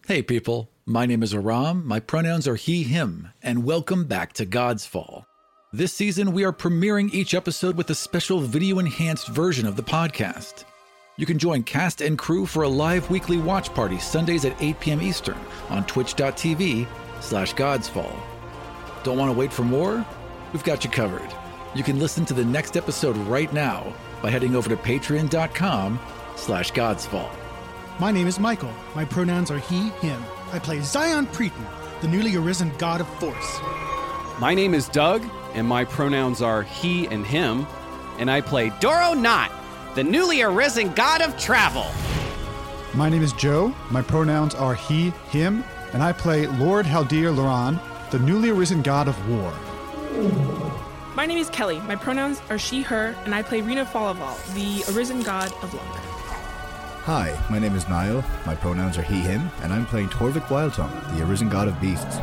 Hey people, my name is Aram, my pronouns are he, him, and welcome back to God's Fall. This season we are premiering each episode with a special video-enhanced version of the podcast. You can join cast and crew for a live weekly watch party Sundays at 8 p.m. Eastern on twitch.tv/godsfall. Don't want to wait for more? We've got you covered. You can listen to the next episode right now by heading over to patreon.com/godsfall. My name is Michael. My pronouns are he, him. I play Zion Preeton, the newly arisen god of force. My name is Doug, and my pronouns are he and him, and I play Doro Knot, the newly arisen god of travel. My name is Joe. My pronouns are he, him, and I play Lord Haldir Loran, the newly arisen god of war. My name is Kelly. My pronouns are she, her, and I play Rena Falaval, the arisen god of luck. Hi, my name is Niall. My pronouns are he, him, and I'm playing Torvik Wildtongue, the arisen god of beasts.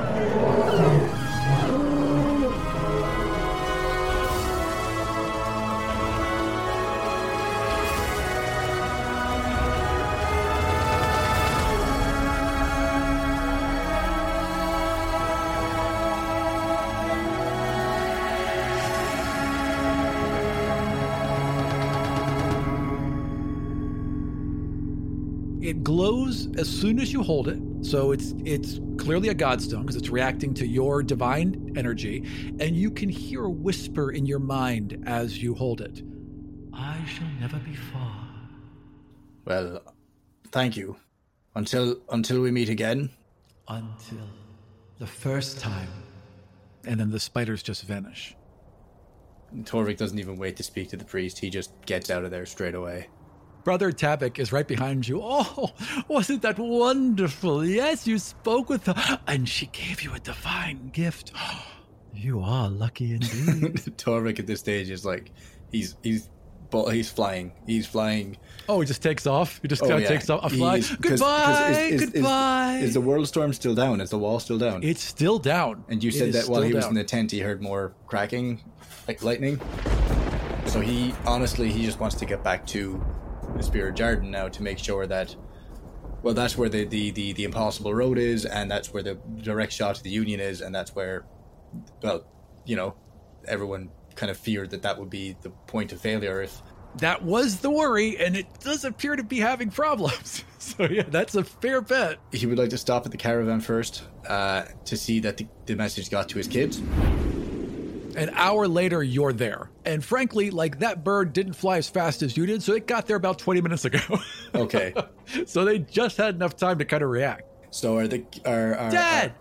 It glows as soon as you hold it, so it's clearly a godstone because it's reacting to your divine energy, and you can hear a whisper in your mind as you hold it. I shall never be far. Well, thank you. Until we meet again. Until the first time. And then the spiders just vanish. Torvik doesn't even wait to speak to the priest. He just gets out of there straight away. Brother Tabak is right behind you. Oh, wasn't that wonderful? Yes, you spoke with her, and she gave you a divine gift. You are lucky indeed. Torvik at this stage is like, he's flying. He's flying. Oh, he just takes off? He just kind of takes off. Goodbye, goodbye. Is the world storm still down? Is the wall still down? It's still down. And you said that while he was in the tent, he heard more cracking, like lightning. So he just wants to get back to the Spirit Garden now to make sure that, well, that's where the Impossible Road is, and that's where the direct shot to the Union is, and that's where, well, you know, everyone kind of feared that would be the point of failure if... That was the worry, and it does appear to be having problems. So yeah, that's a fair bet. He would like to stop at the caravan first to see that the message got to his kids. An hour later, you're there. And frankly, like, that bird didn't fly as fast as you did, so it got there about 20 minutes ago. Okay. So they just had enough time to kind of react. So Dad!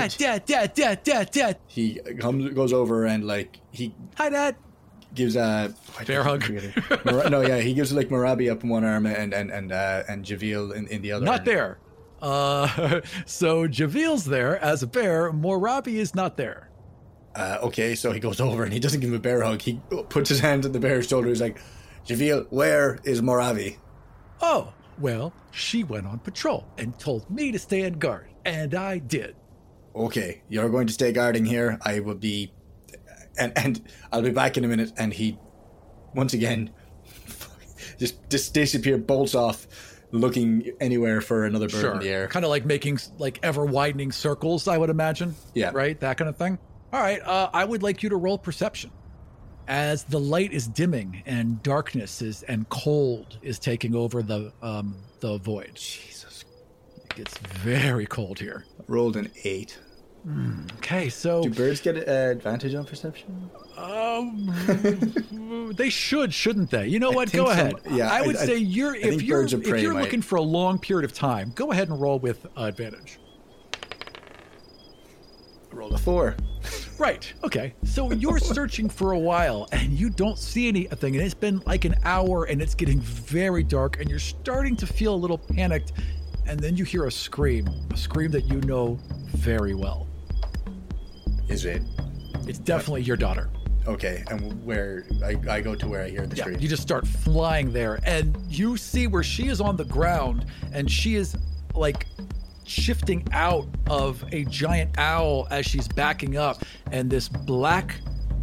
He goes over and, like, Hi, Dad! Gives a... Bear hug. He gives, like, Morabi up in one arm and Javiel in the other. Not there. So Javiel's there as a bear. Morabi is not there. Okay, so he goes over and he doesn't give him a bear hug. He puts his hand on the bear's shoulder. He's like, Javiel, where is Moravi? Oh, well, she went on patrol and told me to stay on guard, and I did. Okay, you're going to stay guarding here. I will be... And I'll be back in a minute. And he, once again, just disappear, bolts off, looking anywhere for another bird in the air. Kind of like making, like, ever-widening circles, I would imagine. Yeah. Right? That kind of thing. All right, I would like you to roll perception. As the light is dimming and darkness and cold is taking over the void. Jesus. It gets very cold here. Rolled an 8. Okay, so... Do birds get advantage on perception? They shouldn't they? You know what? Go ahead. Yeah, I would say if you're looking for a long period of time, go ahead and roll with advantage. I rolled a 4. Right. Okay. So you're searching for a while and you don't see anything, and it's been like an hour and it's getting very dark and you're starting to feel a little panicked, and then you hear a scream that you know very well. Is it? It's definitely your daughter. Okay. And where I go to where I hear the scream. You just start flying there and you see where she is on the ground and she is like shifting out of a giant owl as she's backing up, and this black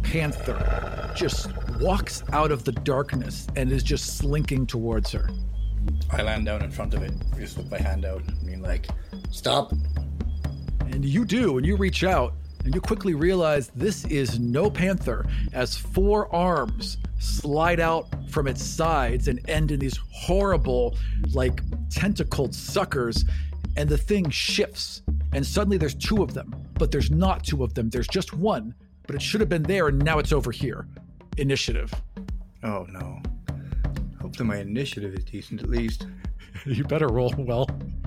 panther just walks out of the darkness and is just slinking towards her. I land down in front of it, just with my hand out, being like, stop. And you do, and you reach out, and you quickly realize this is no panther, as 4 arms slide out from its sides and end in these horrible, like, tentacled suckers, and the thing shifts, and suddenly there's 2 of them, but there's not 2 of them, there's just 1, but it should have been there, and now it's over here. Initiative. Oh no. Hopefully my initiative is decent at least. You better roll well.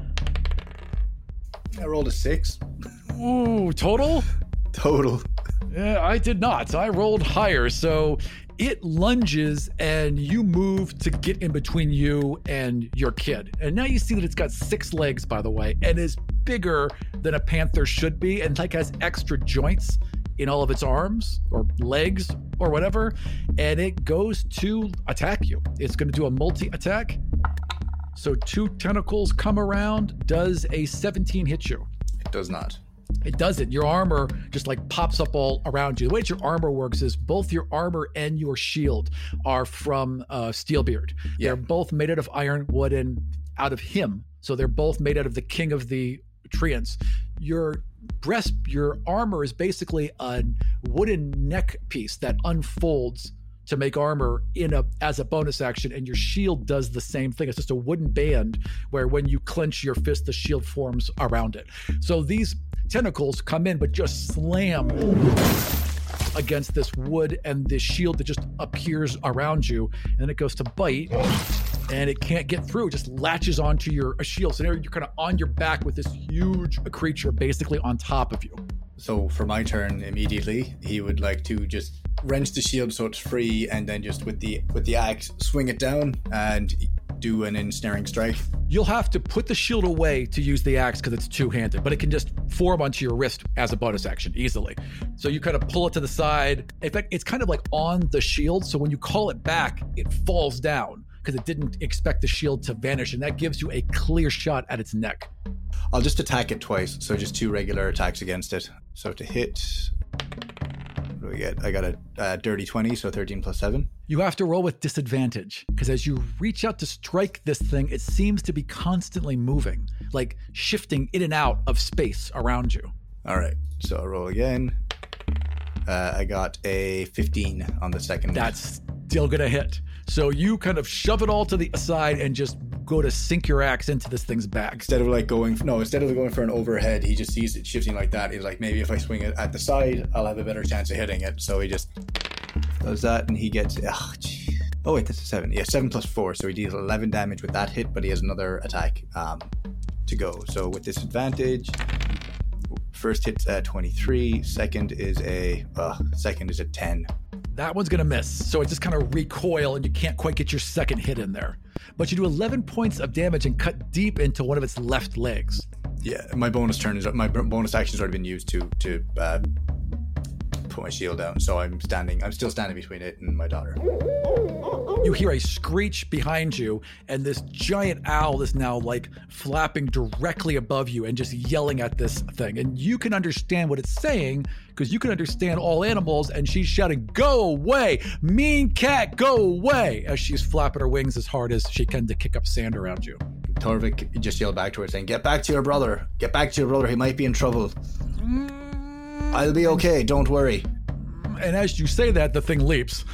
I rolled a 6. Ooh, total? Total. Yeah, I did not. I rolled higher, so it lunges and you move to get in between you and your kid. And now you see that it's got 6 legs, by the way, and is bigger than a panther should be, and like has extra joints in all of its arms or legs or whatever, and it goes to attack you. It's going to do a multi-attack. So 2 tentacles come around. Does a 17 hit you? It does not. It doesn't. Your armor just like pops up all around you. The way that your armor works is both your armor and your shield are from Steelbeard. Yeah. They're both made out of iron, wood, and out of him. So they're both made out of the king of the treants. Your armor is basically a wooden neck piece that unfolds to make armor as a bonus action, and your shield does the same thing. It's just a wooden band where when you clench your fist, the shield forms around it. So these tentacles come in, but just slam against this wood and this shield that just appears around you, and then it goes to bite, and it can't get through. It just latches onto your shield. So now you're kind of on your back with this huge creature basically on top of you. So for my turn, immediately, he would like to just wrench the shield so it's free, and then just with the axe, swing it down and do an ensnaring strike. You'll have to put the shield away to use the axe because it's two-handed, but it can just form onto your wrist as a bonus action easily. So you kind of pull it to the side. In fact, it's kind of like on the shield, so when you call it back, it falls down because it didn't expect the shield to vanish, and that gives you a clear shot at its neck. I'll just attack it twice, so just 2 regular attacks against it. So to hit, what do we get? I got a dirty 20, so 13 plus 7. You have to roll with disadvantage because as you reach out to strike this thing, it seems to be constantly moving, like shifting in and out of space around you. All right, so I'll roll again. I got a 15 on the second. That's still gonna hit. So you kind of shove it all to the side and just go to sink your axe into this thing's back. Instead of going for an overhead, he just sees it shifting like that. He's like, maybe if I swing it at the side, I'll have a better chance of hitting it. So he just does that, and he gets... Oh wait, that's a 7. Yeah, 7 plus 4. So he deals 11 damage with that hit, but he has another attack to go. So with disadvantage, first hit's 23. Second is a 10. That one's gonna miss. So it just kind of recoil, and you can't quite get your second hit in there. But you do 11 points of damage and cut deep into one of its left legs. Yeah, my bonus action's already been used to put my shield down. So I'm still standing between it and my daughter. You hear a screech behind you, and this giant owl is now like flapping directly above you and just yelling at this thing. And you can understand what it's saying because you can understand all animals, and she's shouting, "Go away! Mean cat, go away!" as she's flapping her wings as hard as she can to kick up sand around you. Torvik just yelled back to her saying, "Get back to your brother. Get back to your brother. He might be in trouble." "I'll be okay. Don't worry." And as you say that, the thing leaps.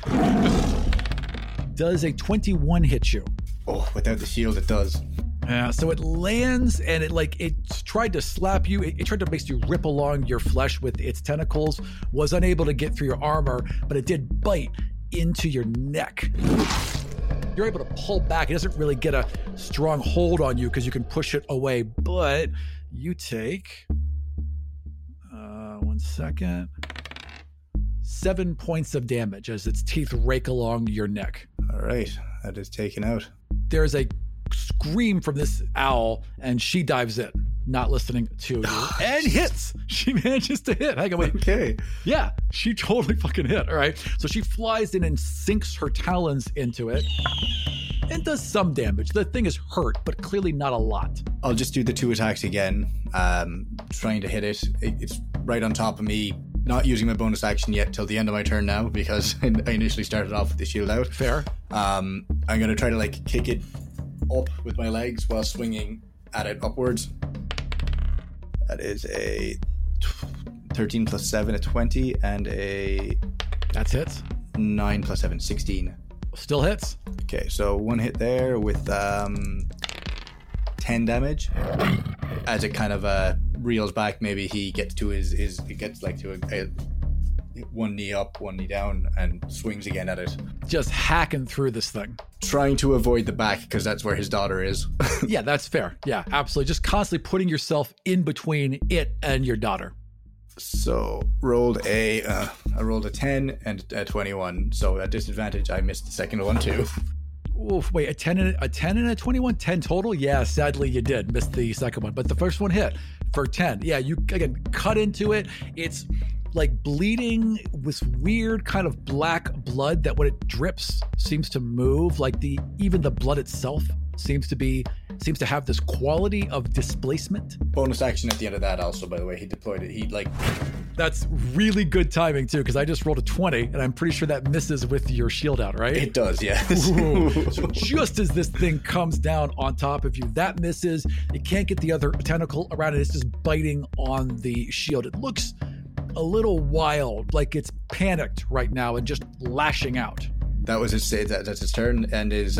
Does a 21 hit you? Oh, without the shield, it does. Yeah, so it lands, and it tried to slap you. It tried to basically rip along your flesh with its tentacles, was unable to get through your armor, but it did bite into your neck. You're able to pull back. It doesn't really get a strong hold on you because you can push it away, but you take, 1 second, 7 points of damage as its teeth rake along your neck. All right, that is taken out. There's a scream from this owl, and she dives in, not listening to you, and hits. She manages to hit. Hang on, wait. Okay. Yeah, she totally fucking hit. All right. So she flies in and sinks her talons into it and does some damage. The thing is hurt, but clearly not a lot. I'll just do the 2 attacks again, trying to hit it. It's right on top of me. Not using my bonus action yet till the end of my turn now because I initially started off with the shield out. Fair. I'm going to try to kick it up with my legs while swinging at it upwards. That is a 13 plus 7, a 20, and a... That's hits. 9 plus 7, 16. Still hits. Okay, so one hit there with 10 damage. As it kind of reels back, maybe he gets to he gets like to a one knee up, one knee down, and swings again at it. Just hacking through this thing. Trying to avoid the back, because that's where his daughter is. Yeah, that's fair. Yeah, absolutely. Just constantly putting yourself in between it and your daughter. So rolled I rolled a 10 and a 21. So at disadvantage, I missed the second one too. Oof, wait, a 10 and a 21? 10 total? Yeah, sadly you did miss the second one, but the first one hit for 10. Yeah, you, again, cut into it. It's like bleeding with weird kind of black blood that when it drips seems to move, like even the blood itself seems to have this quality of displacement. Bonus action at the end of that also, by the way. He deployed it. That's really good timing too, because I just rolled a 20 and I'm pretty sure that misses with your shield out, right? It does, yes. So just as this thing comes down on top of you, that misses. It can't get the other tentacle around it. It's just biting on the shield. It looks a little wild, like it's panicked right now and just lashing out. That was that's his turn, and is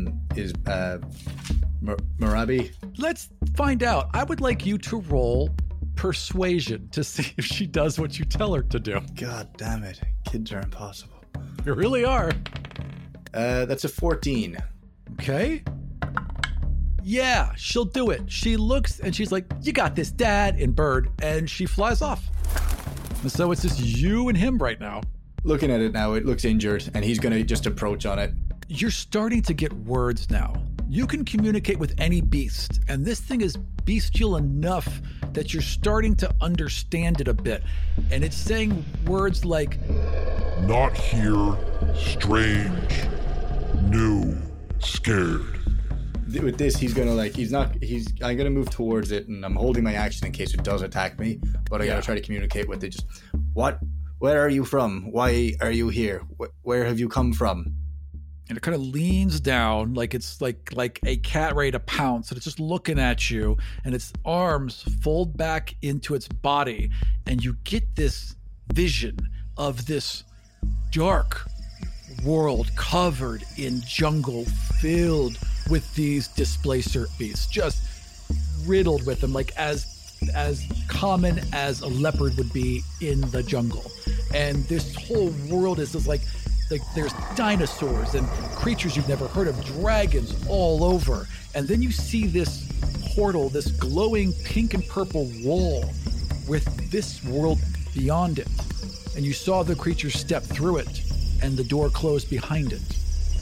Marabi. Let's find out. I would like you to roll persuasion to see if she does what you tell her to do. God damn it. Kids are impossible. They really are. That's a 14. Okay. Yeah, she'll do it. She looks and she's like, "You got this, Dad," in bird, and she flies off. And so it's just you and him right now. Looking at it now, it looks injured, and he's going to just approach on it. You're starting to get words now. You can communicate with any beast, and this thing is bestial enough that you're starting to understand it a bit. And it's saying words like, "Not here, strange, new, scared." With this, he's gonna I'm gonna move towards it, and I'm holding my action in case it does attack me, but I gotta try to communicate with it. Just, where are you from? Why are you here? Where have you come from? And it kind of leans down like it's like a cat ready to pounce, and it's just looking at you, and its arms fold back into its body, and you get this vision of this dark world covered in jungle, filled with these displacer beasts, just riddled with them, like as common as a leopard would be in the jungle. And this whole world is just like there's dinosaurs and creatures you've never heard of, dragons all over. And then you see this portal, this glowing pink and purple wall with this world beyond it. And you saw the creature step through it, and the door closed behind it.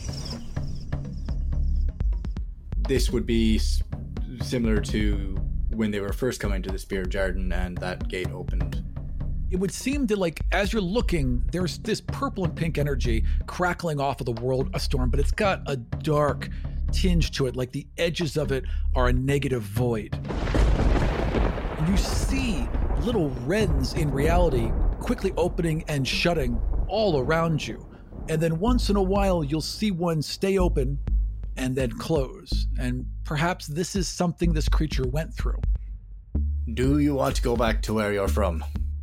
This would be similar to when they were first coming to the Spear Garden and that gate opened. It would seem that, like, as you're looking, there's this purple and pink energy crackling off of the world a storm, but it's got a dark tinge to it, like the edges of it are a negative void. And you see little wrens in reality quickly opening and shutting all around you. And then once in a while, you'll see one stay open and then close. And perhaps this is something this creature went through. Do you want to go back to where you're from?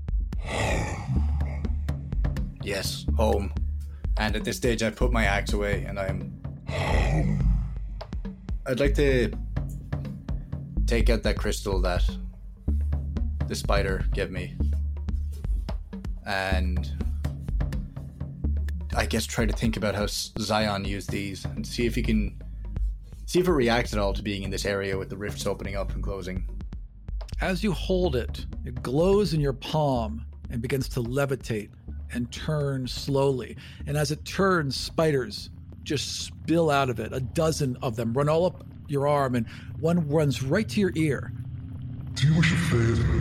Yes, home. And at this stage, I put my axe away, and I'd like to take out that crystal that the spider gave me, and I guess try to think about how Zion used these and see if it reacts at all to being in this area with the rifts opening up and closing. As you hold it, it glows in your palm and begins to levitate and turn slowly. And as it turns, spiders just spill out of it. 12 of them run all up your arm, and one runs right to your ear. Do you wish a favor?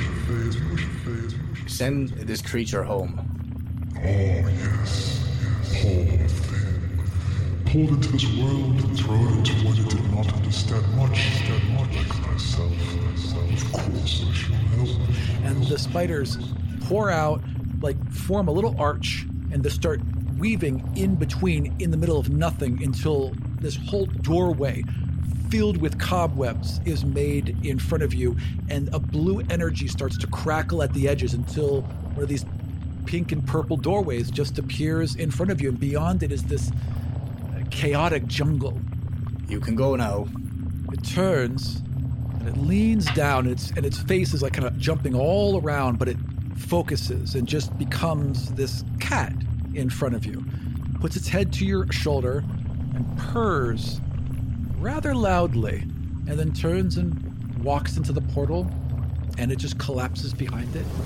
Send this creature home. Oh, yes. Whole thing. Pulled into this world and thrown into what it did not understand much. Like myself. Of course I shall help. And the spiders pour out, form a little arch, and they start weaving in between, in the middle of nothing, until this whole doorway filled with cobwebs is made in front of you, and a blue energy starts to crackle at the edges until one of these pink and purple doorways just appears in front of you, and beyond it is this chaotic jungle. You can go now. It turns and it leans down, and its face is like kind of jumping all around, but it focuses and just becomes this cat in front of you. Puts its head to your shoulder and purrs rather loudly, and then turns and walks into the portal, and it just collapses behind it.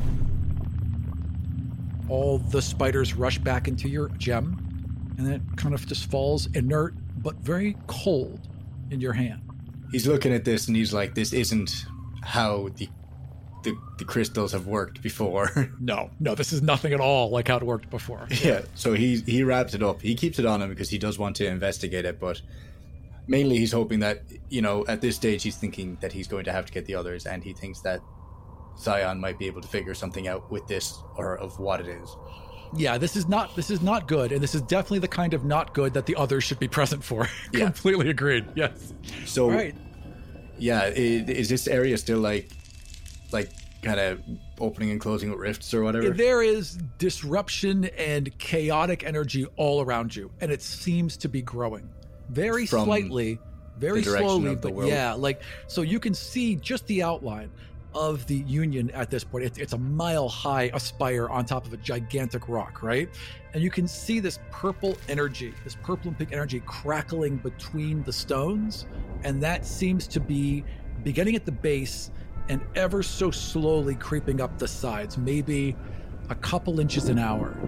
All the spiders rush back into your gem, and then it kind of just falls inert but very cold in your hand. He's looking at this and he's like, this isn't how the crystals have worked before. No, this is nothing at all like how it worked before. Yeah, so he wraps it up. He keeps it on him because he does want to investigate it, but mainly he's hoping that, at this stage he's thinking that he's going to have to get the others, and he thinks that Zion might be able to figure something out with this, or of what it is. Yeah, this is not good, and this is definitely the kind of not good that the others should be present for. Yeah. Completely agreed. Yes. So, right. Yeah, is this area still like kind of opening and closing with rifts or whatever? There is disruption and chaotic energy all around you, and it seems to be growing very slightly, very slowly, but yeah, so you can see just the outline of the Union at this point. It's a mile high, a spire on top of a gigantic rock, right? And you can see this purple energy, this purple and pink energy crackling between the stones, and that seems to be beginning at the base and ever so slowly creeping up the sides, maybe a couple inches an hour.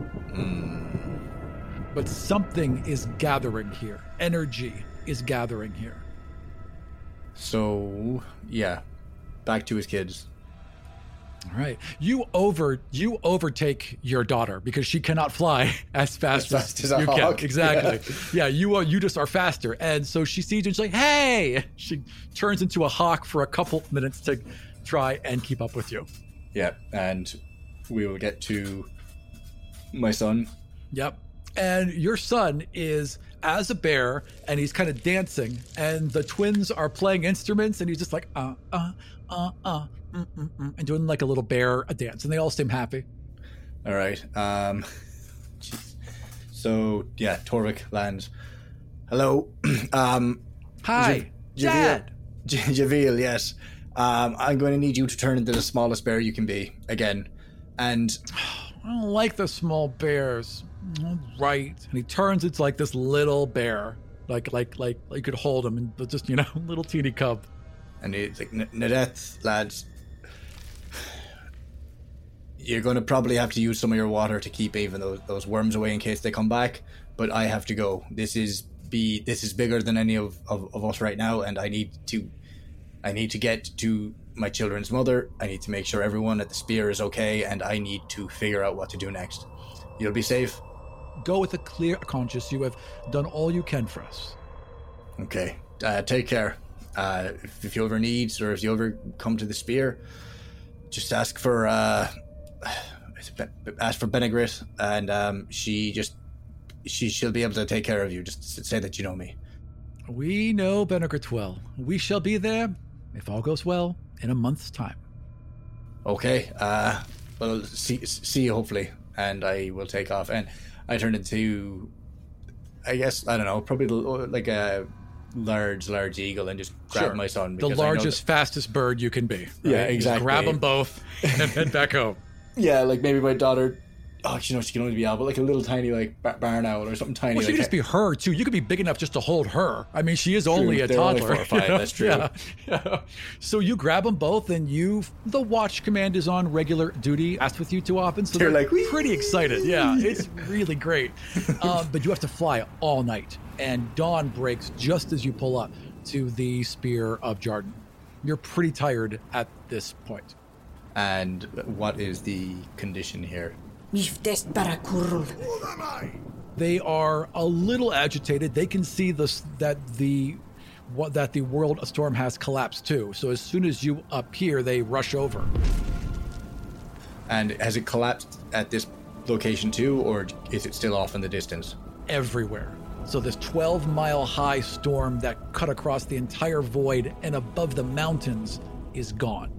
But something is gathering here. Energy is gathering here. So, yeah, back to his kids. All right. You overtake your daughter because she cannot fly as fast as a you hawk. can. Exactly. Yeah, you just are faster. And so she sees you and she's like, hey! She turns into a hawk for a couple minutes to try and keep up with you. Yeah, and we will get to my son. Yep. And your son is as a bear, and he's kind of dancing, and the twins are playing instruments, and he's just like, and doing like a little bear dance, and they all seem happy. All right. So, yeah, Torvik lands. Hello. Hi, Dad. Javiel, yes. I'm going to need you to turn into the smallest bear you can be, again. And I don't like the small bears. All right. And he turns into like this little bear. Like you could hold him, and just, little teeny cub. And he's like, Nadeth, lads, you're going to probably have to use some of your water to keep even those worms away in case they come back. But I have to go. This is bigger than any of us right now, and I need to get to my children's mother. I need to make sure everyone at the spear is okay, and I need to figure out what to do next. You'll be safe. Go with a clear conscience. You have done all you can for us. Okay. Take care. If you ever need, or if you ever come to the spear, just ask for Benegrit, and she'll be able to take care of you. Just say that you know me. We know Benegrit well. We shall be there, if all goes well, in a month's time. Okay. Well, see you hopefully, and I will take off. And I turn into, I guess, I don't know, probably like a large eagle, and just grab my son. The largest, fastest bird you can be. Right? Yeah, exactly. Just grab them both and head back home. Yeah, like maybe my daughter, she can only be out, but like a little tiny like barn owl or something tiny. Well, she could just be her too. You could be big enough just to hold her. I mean, she is only a toddler. Only 4 or 5, that's true. Yeah. So you grab them both, and the watch command is on regular duty. Asked with you too often, so they're like pretty excited. Yeah, it's really great. But you have to fly all night, and dawn breaks just as you pull up to the Spear of Jarden. You're pretty tired at this point. And what is the condition here? They are a little agitated. They can see that the world storm has collapsed too. So as soon as you appear, they rush over. And has it collapsed at this location too, or is it still off in the distance? Everywhere. So this 12-mile-high storm that cut across the entire void and above the mountains is gone.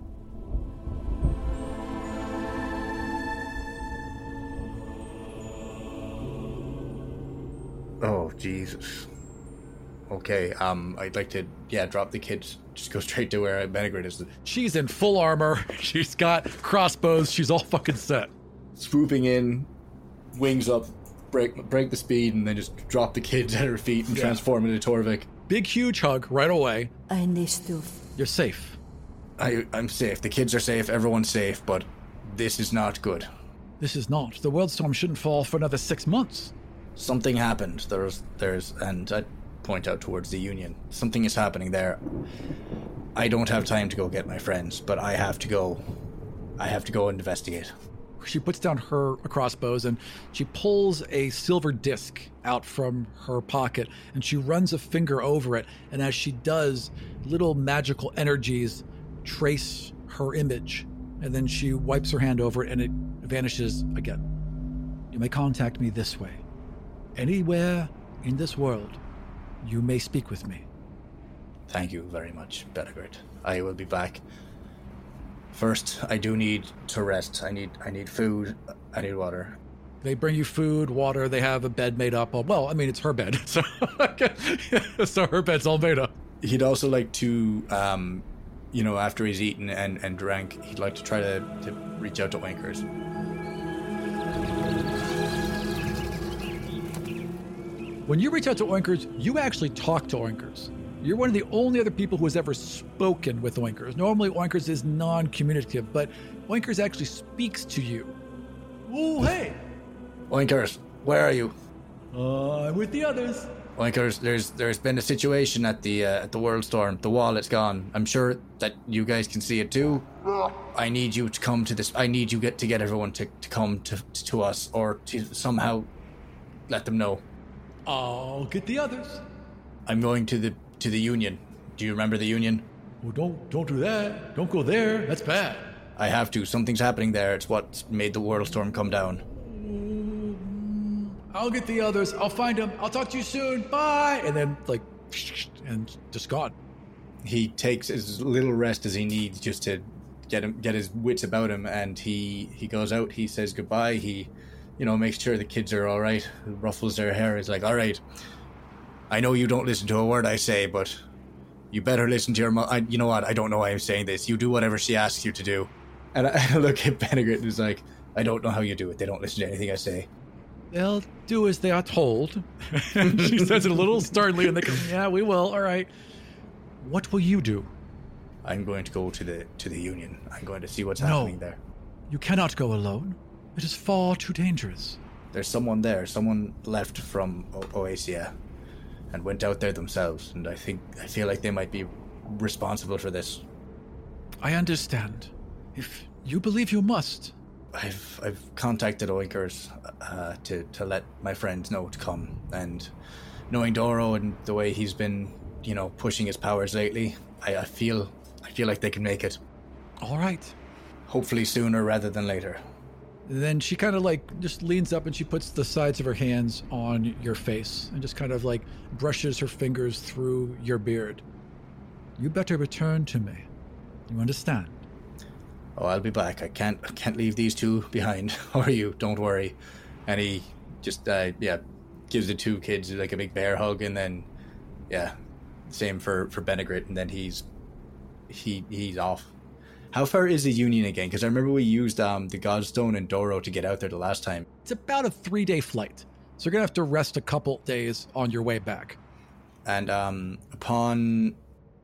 Oh, Jesus. Okay, I'd like to, drop the kids. Just go straight to where Benegrit is. She's in full armor. She's got crossbows. She's all fucking set. Swooping in, wings up, break the speed, and then just drop the kids at her feet and transform into Torvik. Big, huge hug right away. You're safe. I'm safe. The kids are safe. Everyone's safe, but this is not good. This is not. The world storm shouldn't fall for another 6 months. Something happened. There's, and I point out towards the Union. Something is happening there. I don't have time to go get my friends, but I have to go. I have to go investigate. She puts down her crossbows and she pulls a silver disc out from her pocket and she runs a finger over it. And as she does, little magical energies trace her image. And then she wipes her hand over it and it vanishes again. You may contact me this way. Anywhere in this world, you may speak with me. Thank you very much, Benegrit. I will be back. First, I do need to rest. I need food. I need water. They bring you food, water. They have a bed made up. Well, I mean, it's her bed. So, so her bed's all made up. He'd also like to, after he's eaten and drank, he'd like to try to reach out to Oinkers. When you reach out to Oinkers, you actually talk to Oinkers. You're one of the only other people who has ever spoken with Oinkers. Normally, Oinkers is non-communicative, but Oinkers actually speaks to you. Oh, hey! Oinkers, where are you? I'm with the others. Oinkers, there's been a situation at the World Storm. The wall, it's gone. I'm sure that you guys can see it too. I need you to come to this. I need you to get everyone to come to us, or to somehow let them know. I'll get the others. I'm going to the Union. Do you remember the Union? Oh, don't do that. Don't go there. That's bad. I have to. Something's happening there. It's what made the World Storm come down. I'll get the others. I'll find them. I'll talk to you soon. Bye. And then, and just gone. He takes as little rest as he needs just to get his wits about him, and he goes out. He says goodbye. He, makes sure the kids are all right. Ruffles their hair. He's like, all right. I know you don't listen to a word I say, but you better listen to your mom. You know what? I don't know why I'm saying this. You do whatever she asks you to do. And I look at Benegrit and is like, I don't know how you do it. They don't listen to anything I say. They'll do as they are told. She says it a little sternly, and they go, yeah, we will. All right. What will you do? I'm going to go to the Union. I'm going to see what's happening there. You cannot go alone. It is far too dangerous. There's someone there. Someone left from Oasia and went out there themselves, and I feel like they might be responsible for this. I understand. If you believe you must. I've contacted Oinkers to let my friends know to come, and knowing Doro and the way he's been, pushing his powers lately, I feel like they can make it. All right. Hopefully sooner rather than later. Then she kind of just leans up and she puts the sides of her hands on your face and just kind of brushes her fingers through your beard. You better return to me. You understand? Oh, I'll be back. I can't leave these two behind. Or you, don't worry. And he just, gives the two kids a big bear hug, and then, same for Benegrit, and then he's off. How far is the Union again? Because I remember we used the Godstone and Doro to get out there the last time. It's about a 3-day flight. So you're going to have to rest a couple days on your way back. And upon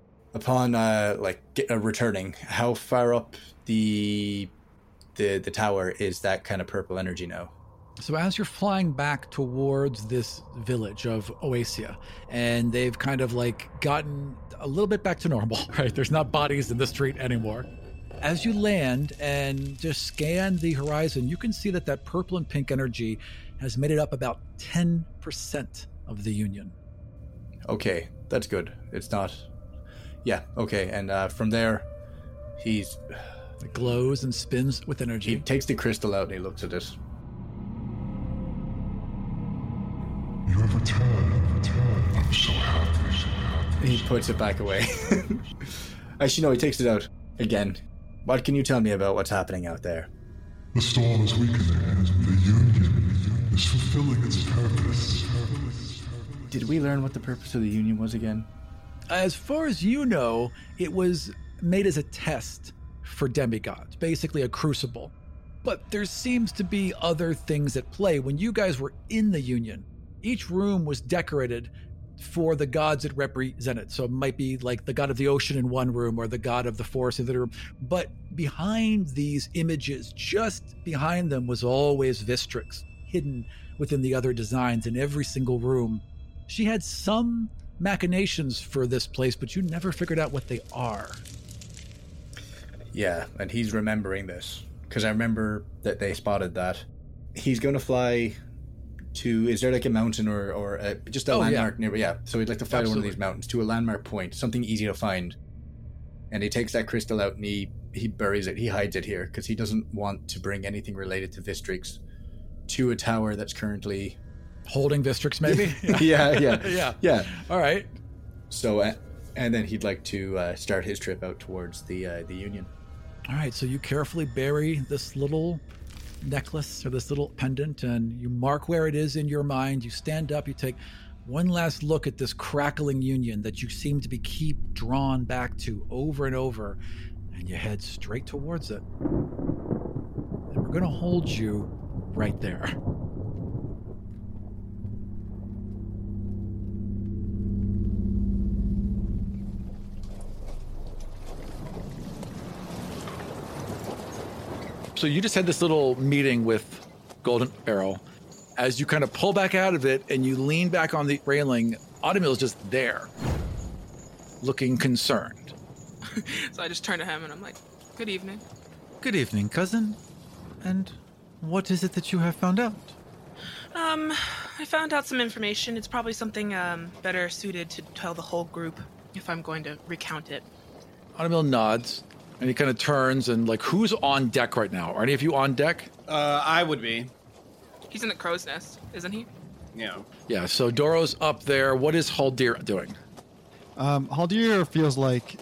returning, how far up the tower is that kind of purple energy now? So as you're flying back towards this village of Oasia, and they've kind of gotten a little bit back to normal, right? There's not bodies in the street anymore. As you land and just scan the horizon, you can see that purple and pink energy has made it up about 10% of the Union. Okay, that's good. It's not... Yeah, okay, and from there, it glows and spins with energy. He takes the crystal out and he looks at it. You You have returned. I'm so happy. He puts it back away. Actually, no, he takes it out again. What can you tell me about what's happening out there? The storm is weakening. The Union is fulfilling its purpose. Did we learn what the purpose of the Union was again? As far as you know, it was made as a test for demigods, basically a crucible. But there seems to be other things at play. When you guys were in the Union, each room was decorated for the gods it represented. So it might be like the god of the ocean in one room or the god of the forest in the other room. But behind these images, just behind them, was always Vistrix, hidden within the other designs in every single room. She had some machinations for this place, but you never figured out what they are. Yeah, and he's remembering this, because I remember that they spotted that. He's going to fly to, is there like a mountain or just a landmark nearby? Yeah, so he'd like to fly to one of these mountains, to a landmark point, something easy to find. And he takes that crystal out and he buries it, he hides it here, because he doesn't want to bring anything related to Vistrix to a tower that's currently... Holding Vistrix, maybe? Yeah. All right. So, and then he'd like to start his trip out towards the Union. All right, so you carefully bury this little necklace or this little pendant, and you mark where it is in your mind. You stand up, you take one last look at this crackling Union that you seem to be keep drawn back to over and over, and you head straight towards it. And we're going to hold you right there. So you just had this little meeting with Golden Arrow. As you kind of pull back out of it and you lean back on the railing, Autumnil is just there, looking concerned. So I just turn to him and I'm like, good evening. Good evening, cousin. And what is it that you have found out? I found out some information. It's probably something better suited to tell the whole group if I'm going to recount it. Autumnil nods. And he kind of turns and, like, who's on deck right now? Are any of you on deck? I would be. He's in the crow's nest, isn't he? Yeah. Yeah, so Doro's up there. What is Haldir doing? Haldir feels like...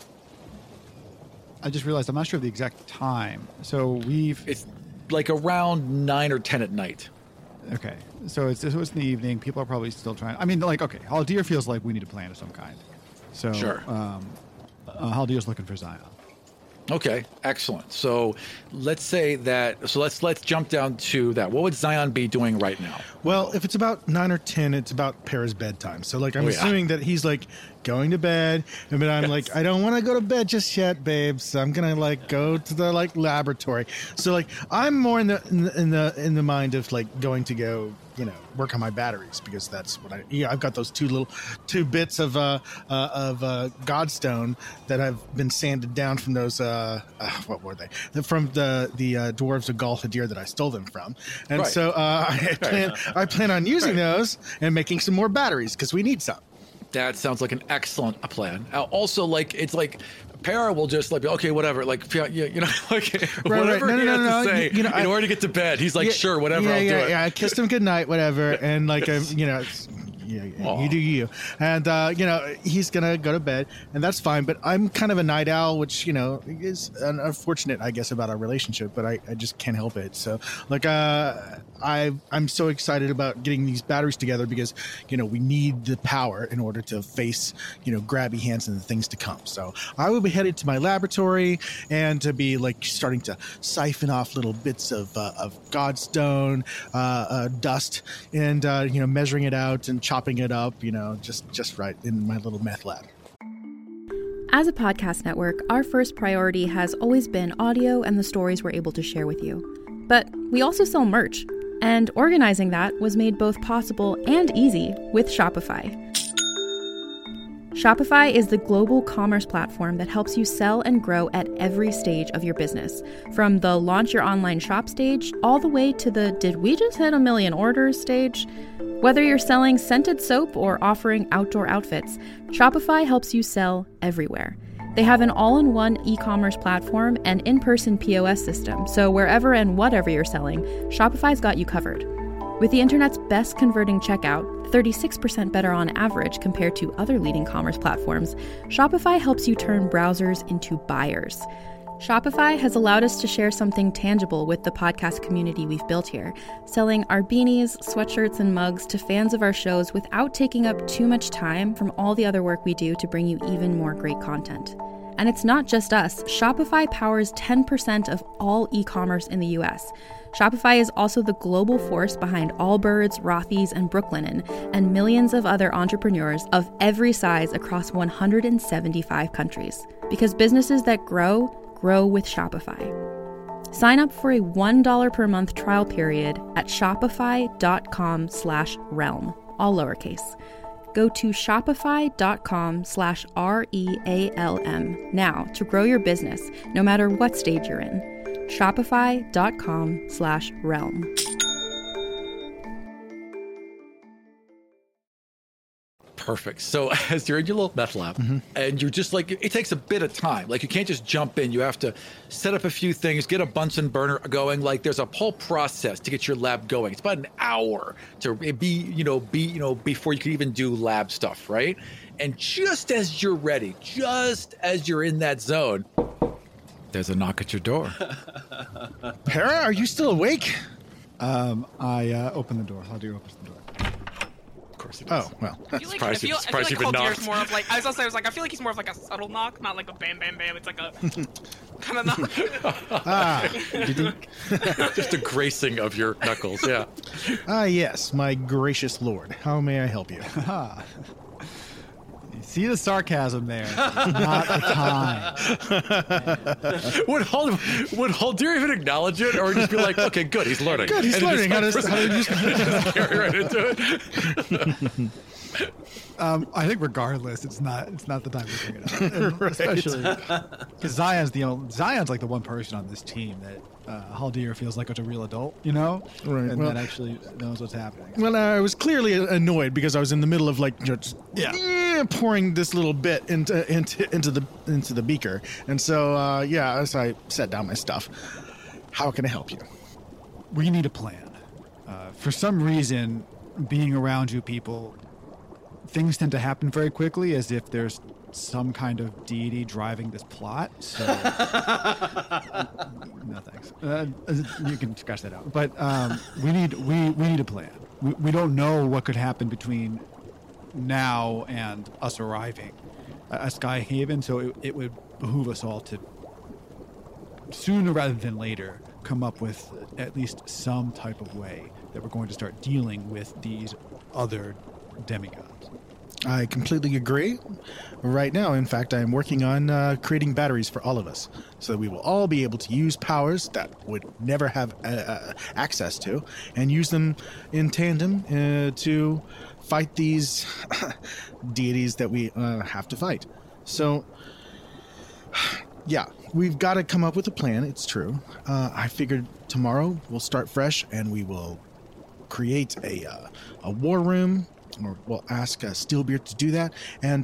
I just realized I'm not sure of the exact time. So it's like around 9 or 10 at night. Okay. So it's in the evening. People are probably still trying... I mean, like, okay, Haldir feels like we need a plan of some kind. So, sure. Haldir's looking for Zion. Okay, excellent. So let's say that. So let's jump down to that. What would Zion be doing right now? Well, if it's about 9 or 10, it's about Para's bedtime. So, like, I'm assuming that he's like going to bed, but I'm like, I don't want to go to bed just yet, babes. So I'm gonna like go to the like laboratory. So, like, I'm more in the mind of like going to go, work on my batteries, because that's what I've got those two bits of Godstone that have been sanded down from those what were they? From the dwarves of Galhadir that I stole them from, and so I plan on using those and making some more batteries because we need some. That sounds like an excellent plan. Also, like, it's like Para will just like, okay, whatever, like, like whatever he has to say in order to get to bed. He's like, sure, whatever, I'll do it. Yeah, I kissed him goodnight, whatever, and like, you do you, and he's gonna go to bed, and that's fine. But I'm kind of a night owl, which is unfortunate, I guess, about our relationship. But I just can't help it. So like, I'm so excited about getting these batteries together because we need the power in order to face grabby hands and the things to come. So I will be headed to my laboratory and to be like starting to siphon off little bits of Godstone dust and measuring it out and chopping it up, just right in my little meth lab. As a podcast network, our first priority has always been audio and the stories we're able to share with you. But we also sell merch, and organizing that was made both possible and easy with Shopify. Shopify is the global commerce platform that helps you sell and grow at every stage of your business, from the launch your online shop stage all the way to the did we just hit 1 million orders stage. Whether you're selling scented soap or offering outdoor outfits, Shopify helps you sell everywhere. They have an all-in-one e-commerce platform and in-person POS system, so wherever and whatever you're selling, Shopify's got you covered. With the internet's best converting checkout, 36% better on average compared to other leading commerce platforms, Shopify helps you turn browsers into buyers. Shopify has allowed us to share something tangible with the podcast community we've built here, selling our beanies, sweatshirts, and mugs to fans of our shows without taking up too much time from all the other work we do to bring you even more great content. And it's not just us. Shopify powers 10% of all e-commerce in the US. Shopify is also the global force behind Allbirds, Rothy's, and Brooklinen, and millions of other entrepreneurs of every size across 175 countries. Because businesses that grow with Shopify. Sign up for a $1 per month trial period at shopify.com/realm, all lowercase. Go to shopify.com/REALM now to grow your business, no matter what stage you're in. Shopify.com/realm. Perfect. So as you're in your little meth lab, and you're just like, it takes a bit of time. Like, you can't just jump in. You have to set up a few things, get a Bunsen burner going. Like, there's a whole process to get your lab going. It's about an hour to before you can even do lab stuff, right? And just as you're ready, just as you're in that zone, there's a knock at your door. Para, are you still awake? I open the door. How do you open the door? Of course he does. Oh, well. I feel like Haldier's more of like, I feel like he's more of like a subtle knock, not like a bam, bam, bam. It's like a kind of knock. Just a gracing of your knuckles, yeah. Yes, my gracious lord. How may I help you? You see the sarcasm there? Not the time. Would Haldir even acknowledge it, or just be like, "Okay, good, he's learning." Good, he's learning how to use. Carry right into it. I think regardless, it's not the time to bring it up, right. Especially because Zion's like the one person on this team that Haldir feels like it's a real adult, right? And that actually knows what's happening. Well, I was clearly annoyed because I was in the middle of pouring this little bit into the beaker, and so as I set down my stuff, how can I help you? We need a plan. For some reason, being around you people, things tend to happen very quickly, as if there's some kind of deity driving this plot. So, no thanks. You can scratch that out. But we need a plan. We don't know what could happen between now and us arriving at Skyhaven, so it would behoove us all to, sooner rather than later, come up with at least some type of way that we're going to start dealing with these other demigods. I completely agree. Right now, in fact, I am working on creating batteries for all of us, so that we will all be able to use powers that would never have access to, and use them in tandem to fight these deities that we have to fight. So, yeah, we've got to come up with a plan. It's true. I figured tomorrow we'll start fresh, and we will create a war room, or we'll ask Steelbeard to do that, and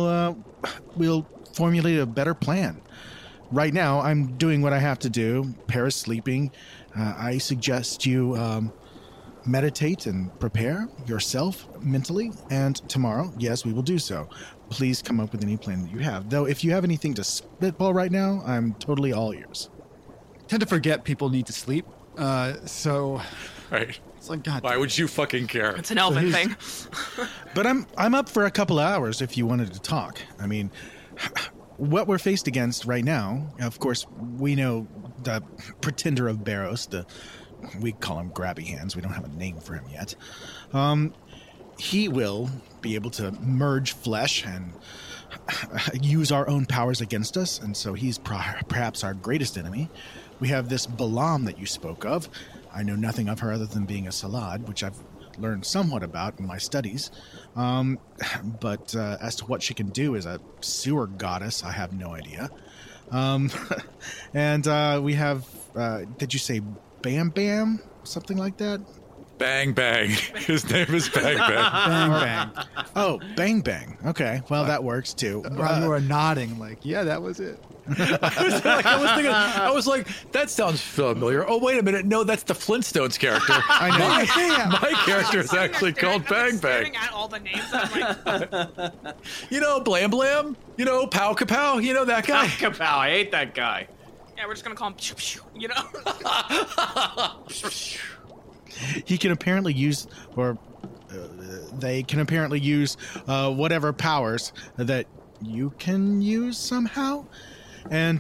we'll formulate a better plan. Right now, I'm doing what I have to do. Para's sleeping. I suggest you meditate and prepare yourself mentally, and tomorrow, yes, we will do so. Please come up with any plan that you have. Though, if you have anything to spitball right now, I'm totally all ears. I tend to forget people need to sleep, so... Right. It's like, God. Why would you fucking care? It's an elven thing. But I'm up for a couple of hours if you wanted to talk. I mean, what we're faced against right now, of course, we know the pretender of Barrows, we call him Grabby Hands. We don't have a name for him yet. He will be able to merge flesh and use our own powers against us, and so he's perhaps our greatest enemy. We have this Balaam that you spoke of. I know nothing of her other than being a Salad, which I've learned somewhat about in my studies. But as to what she can do as a sewer goddess, I have no idea. And we have, did you say Bam Bam? Something like that? Bang Bang. His name is Bang Bang. Bang bang. Oh, Bang Bang. Okay, well that works too. You were nodding like, yeah, that was it. I was like, that sounds familiar. Oh, wait a minute. No, that's the Flintstones character. I know. My character is actually called Bang Bang. Staring at all the names, I'm like, You know, Blam Blam. You know, Pow Kapow. You know that guy. Kapow, I hate that guy. yeah, we're just gonna call him, Pew Pew, you know. He can apparently use, or they can apparently use whatever powers that you can use somehow. And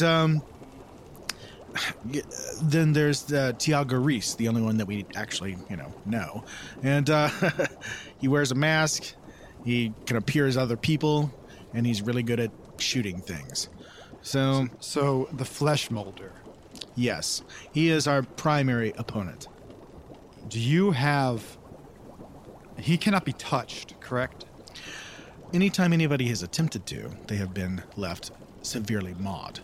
then there's Tiago Reese, the only one that we actually, know. And he wears a mask. He can appear as other people, and he's really good at shooting things. So the flesh molder. yes, he is our primary opponent. Do you have... He cannot be touched, correct? Anytime anybody has attempted to, they have been left severely mauled.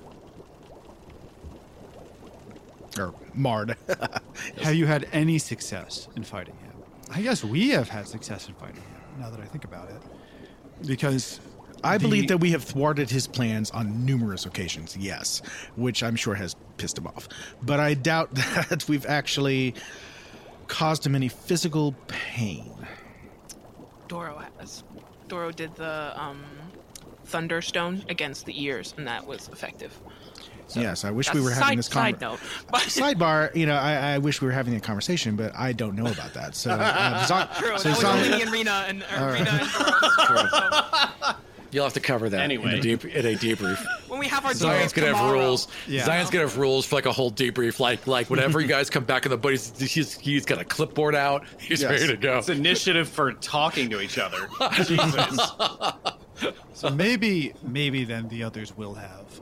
Or marred. Have you had any success in fighting him? I guess we have had success in fighting him, now that I think about it. Because... I believe that we have thwarted his plans on numerous occasions, yes, which I'm sure has pissed him off. But I doubt that we've actually caused him any physical pain. Doro has. Doro did the Thunderstone against the ears, and that was effective. So yes, I wish we were having this side note. But sidebar. I wish we were having a conversation, but I don't know about that. So, true. That was only and Rena and Doro. So, You'll have to cover that Anyway. in a debrief. when we have our Zion's gonna have tomorrow, rules. Yeah. Zion's gonna have rules for like a whole debrief. Like whenever you guys come back in the buddies, he's got a clipboard out. He's Yes. ready to go. It's initiative for talking to each other. Jesus. So maybe then the others will have.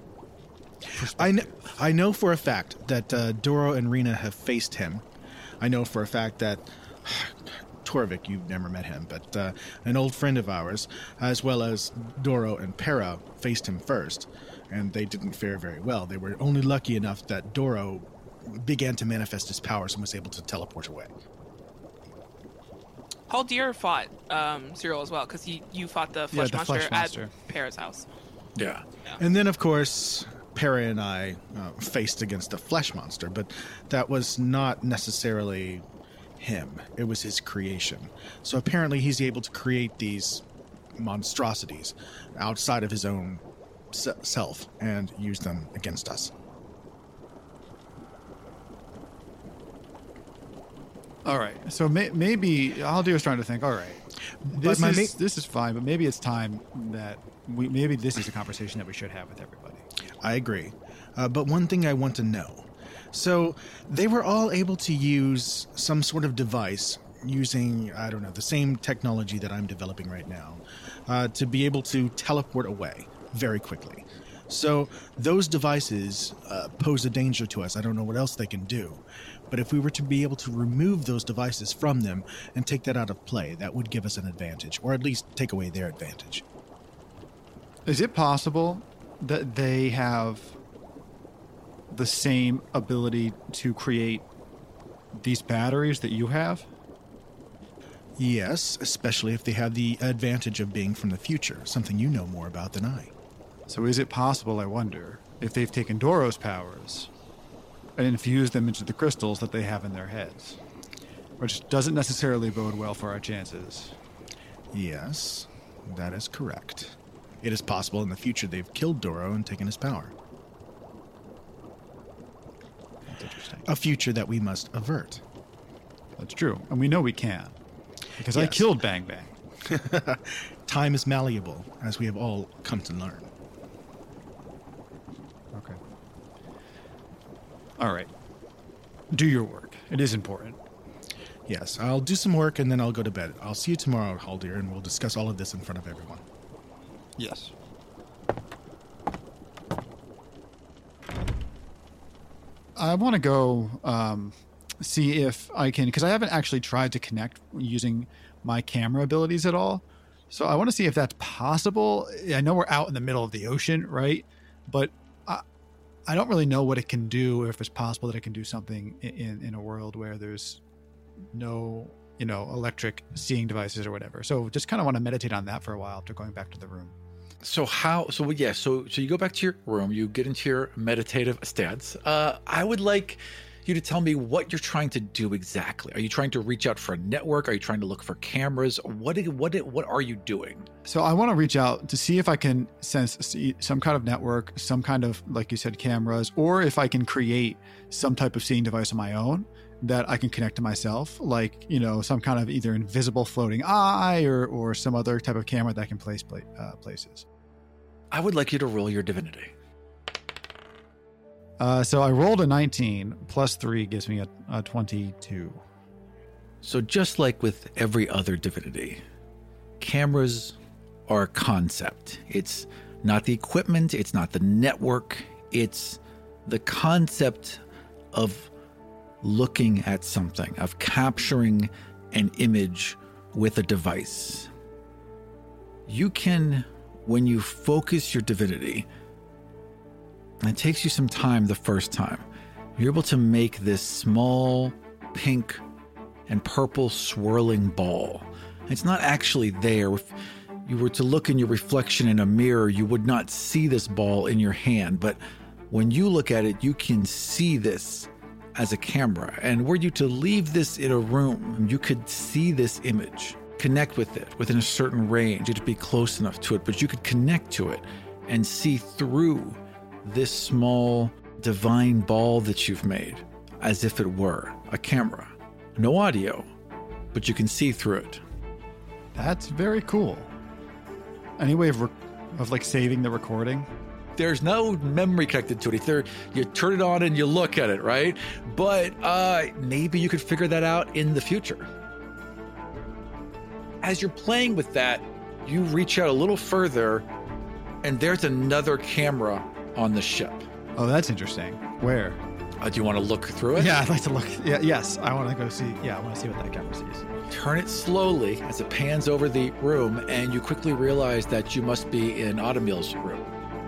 I know for a fact that Doro and Rena have faced him. I know for a fact that Torvik, you've never met him, but an old friend of ours, as well as Doro and Para, faced him first, and they didn't fare very well. They were only lucky enough that Doro began to manifest his powers and was able to teleport away. Haldir fought Cyril as well, because you fought the flesh the monster flesh monster. at Para's house. Yeah. And then, of course, Para and I faced against a flesh monster, but that was not necessarily him. It was his creation. So apparently he's able to create these monstrosities outside of his own self and use them against us. All right. So maybe Aldir was trying to think. All right, this is fine, but maybe it's time that maybe this is a conversation that we should have with everybody. I agree. But one thing I want to know. So they were all able to use some sort of device using, I don't know, the same technology that I'm developing right now to be able to teleport away very quickly. So those devices pose a danger to us. I don't know what else they can do. But if we were to be able to remove those devices from them and take that out of play, that would give us an advantage, or at least take away their advantage. Is it possible that they have the same ability to create these batteries that you have? Yes, especially if they have the advantage of being from the future, something you know more about than I. So is it possible, I wonder, if they've taken Doro's powers and infused them into the crystals that they have in their heads? Which doesn't necessarily bode well for our chances. Yes, that is correct. It is possible in the future they've killed Doro and taken his power. That's interesting. A future that we must avert. That's true. And we know we can. Because I Yes. killed Bang Bang. Time is malleable, as we have all come to learn. Okay. All right. Do your work. It is important. Yes, I'll do some work and then I'll go to bed. I'll see you tomorrow, Haldir, and we'll discuss all of this in front of everyone. Yes. I want to go see if I can, because I haven't actually tried to connect using my camera abilities at all. So I want to see if that's possible. I know we're out in the middle of the ocean, right? But I don't really know what it can do, or if it's possible that it can do something in a world where there's no, electric seeing devices or whatever. So just kind of want to meditate on that for a while after going back to the room. So you go back to your room, you get into your meditative stance. I would like you to tell me what you're trying to do exactly. Are you trying to reach out for a network? Are you trying to look for cameras? What are you doing? So I want to reach out to see if I can sense some kind of network, some kind of, like you said, cameras, or if I can create some type of seeing device of my own that I can connect to myself, like, some kind of either invisible floating eye or some other type of camera that can place places. I would like you to roll your divinity. So I rolled a 19 plus 3 gives me a 22. So just like with every other divinity, cameras are a concept. It's not the equipment, it's not the network, it's the concept of looking at something, of capturing an image with a device. You can, when you focus your divinity, and it takes you some time the first time, you're able to make this small pink and purple swirling ball. It's not actually there. If you were to look in your reflection in a mirror, you would not see this ball in your hand. But when you look at it, you can see this as a camera. And were you to leave this in a room, you could see this image, connect with it within a certain range. It'd be close enough to it, but you could connect to it and see through this small divine ball that you've made as if it were a camera. No audio, but you can see through it. That's very cool. Any way of like saving the recording? There's no memory connected to it. Either you turn it on and you look at it, right? But maybe you could figure that out in the future. As you're playing with that, you reach out a little further, and there's another camera on the ship. Oh, that's interesting. Where? Do you want to look through it? Yeah, I'd like to look. Yeah, yes, I want to go see. Yeah, I want to see what that camera sees. Turn it slowly as it pans over the room, and you quickly realize that you must be in Autumnmeal's room.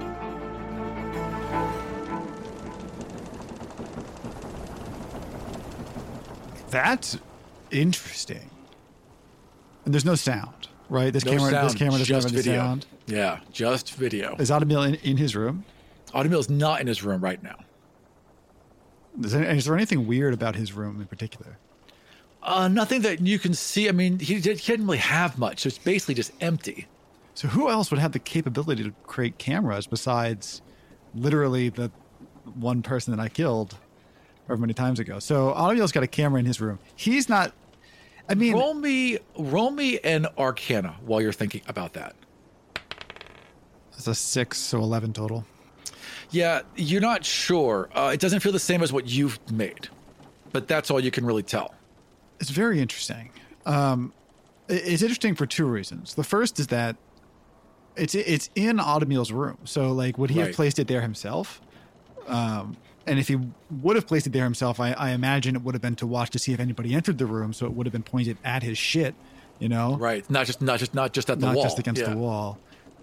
That's interesting. And there's no sound, right? This No camera sound, doesn't have just any video. sound. Yeah, just video. Is Autumnmeal in his room? Autumnmeal's not in his room right now. Is there anything weird about his room in particular? Nothing that you can see. I mean, he didn't really have much. So it's basically just empty. So who else would have the capability to create cameras besides literally the one person that I killed however many times ago? So Autumnmeal's got a camera in his room. He's not... I mean... Roll me an Arcana while you're thinking about that. It's a 6, so 11 total. Yeah, you're not sure. It doesn't feel the same as what you've made. But that's all you can really tell. It's very interesting. It's interesting for two reasons. The first is that it's in Autumnmeal's room. So, like, would he have placed it there himself? And if he would have placed it there himself, I imagine it would have been to watch to see if anybody entered the room. So it would have been pointed at his shit, you know? Right. Not just at the wall. Not just against the wall.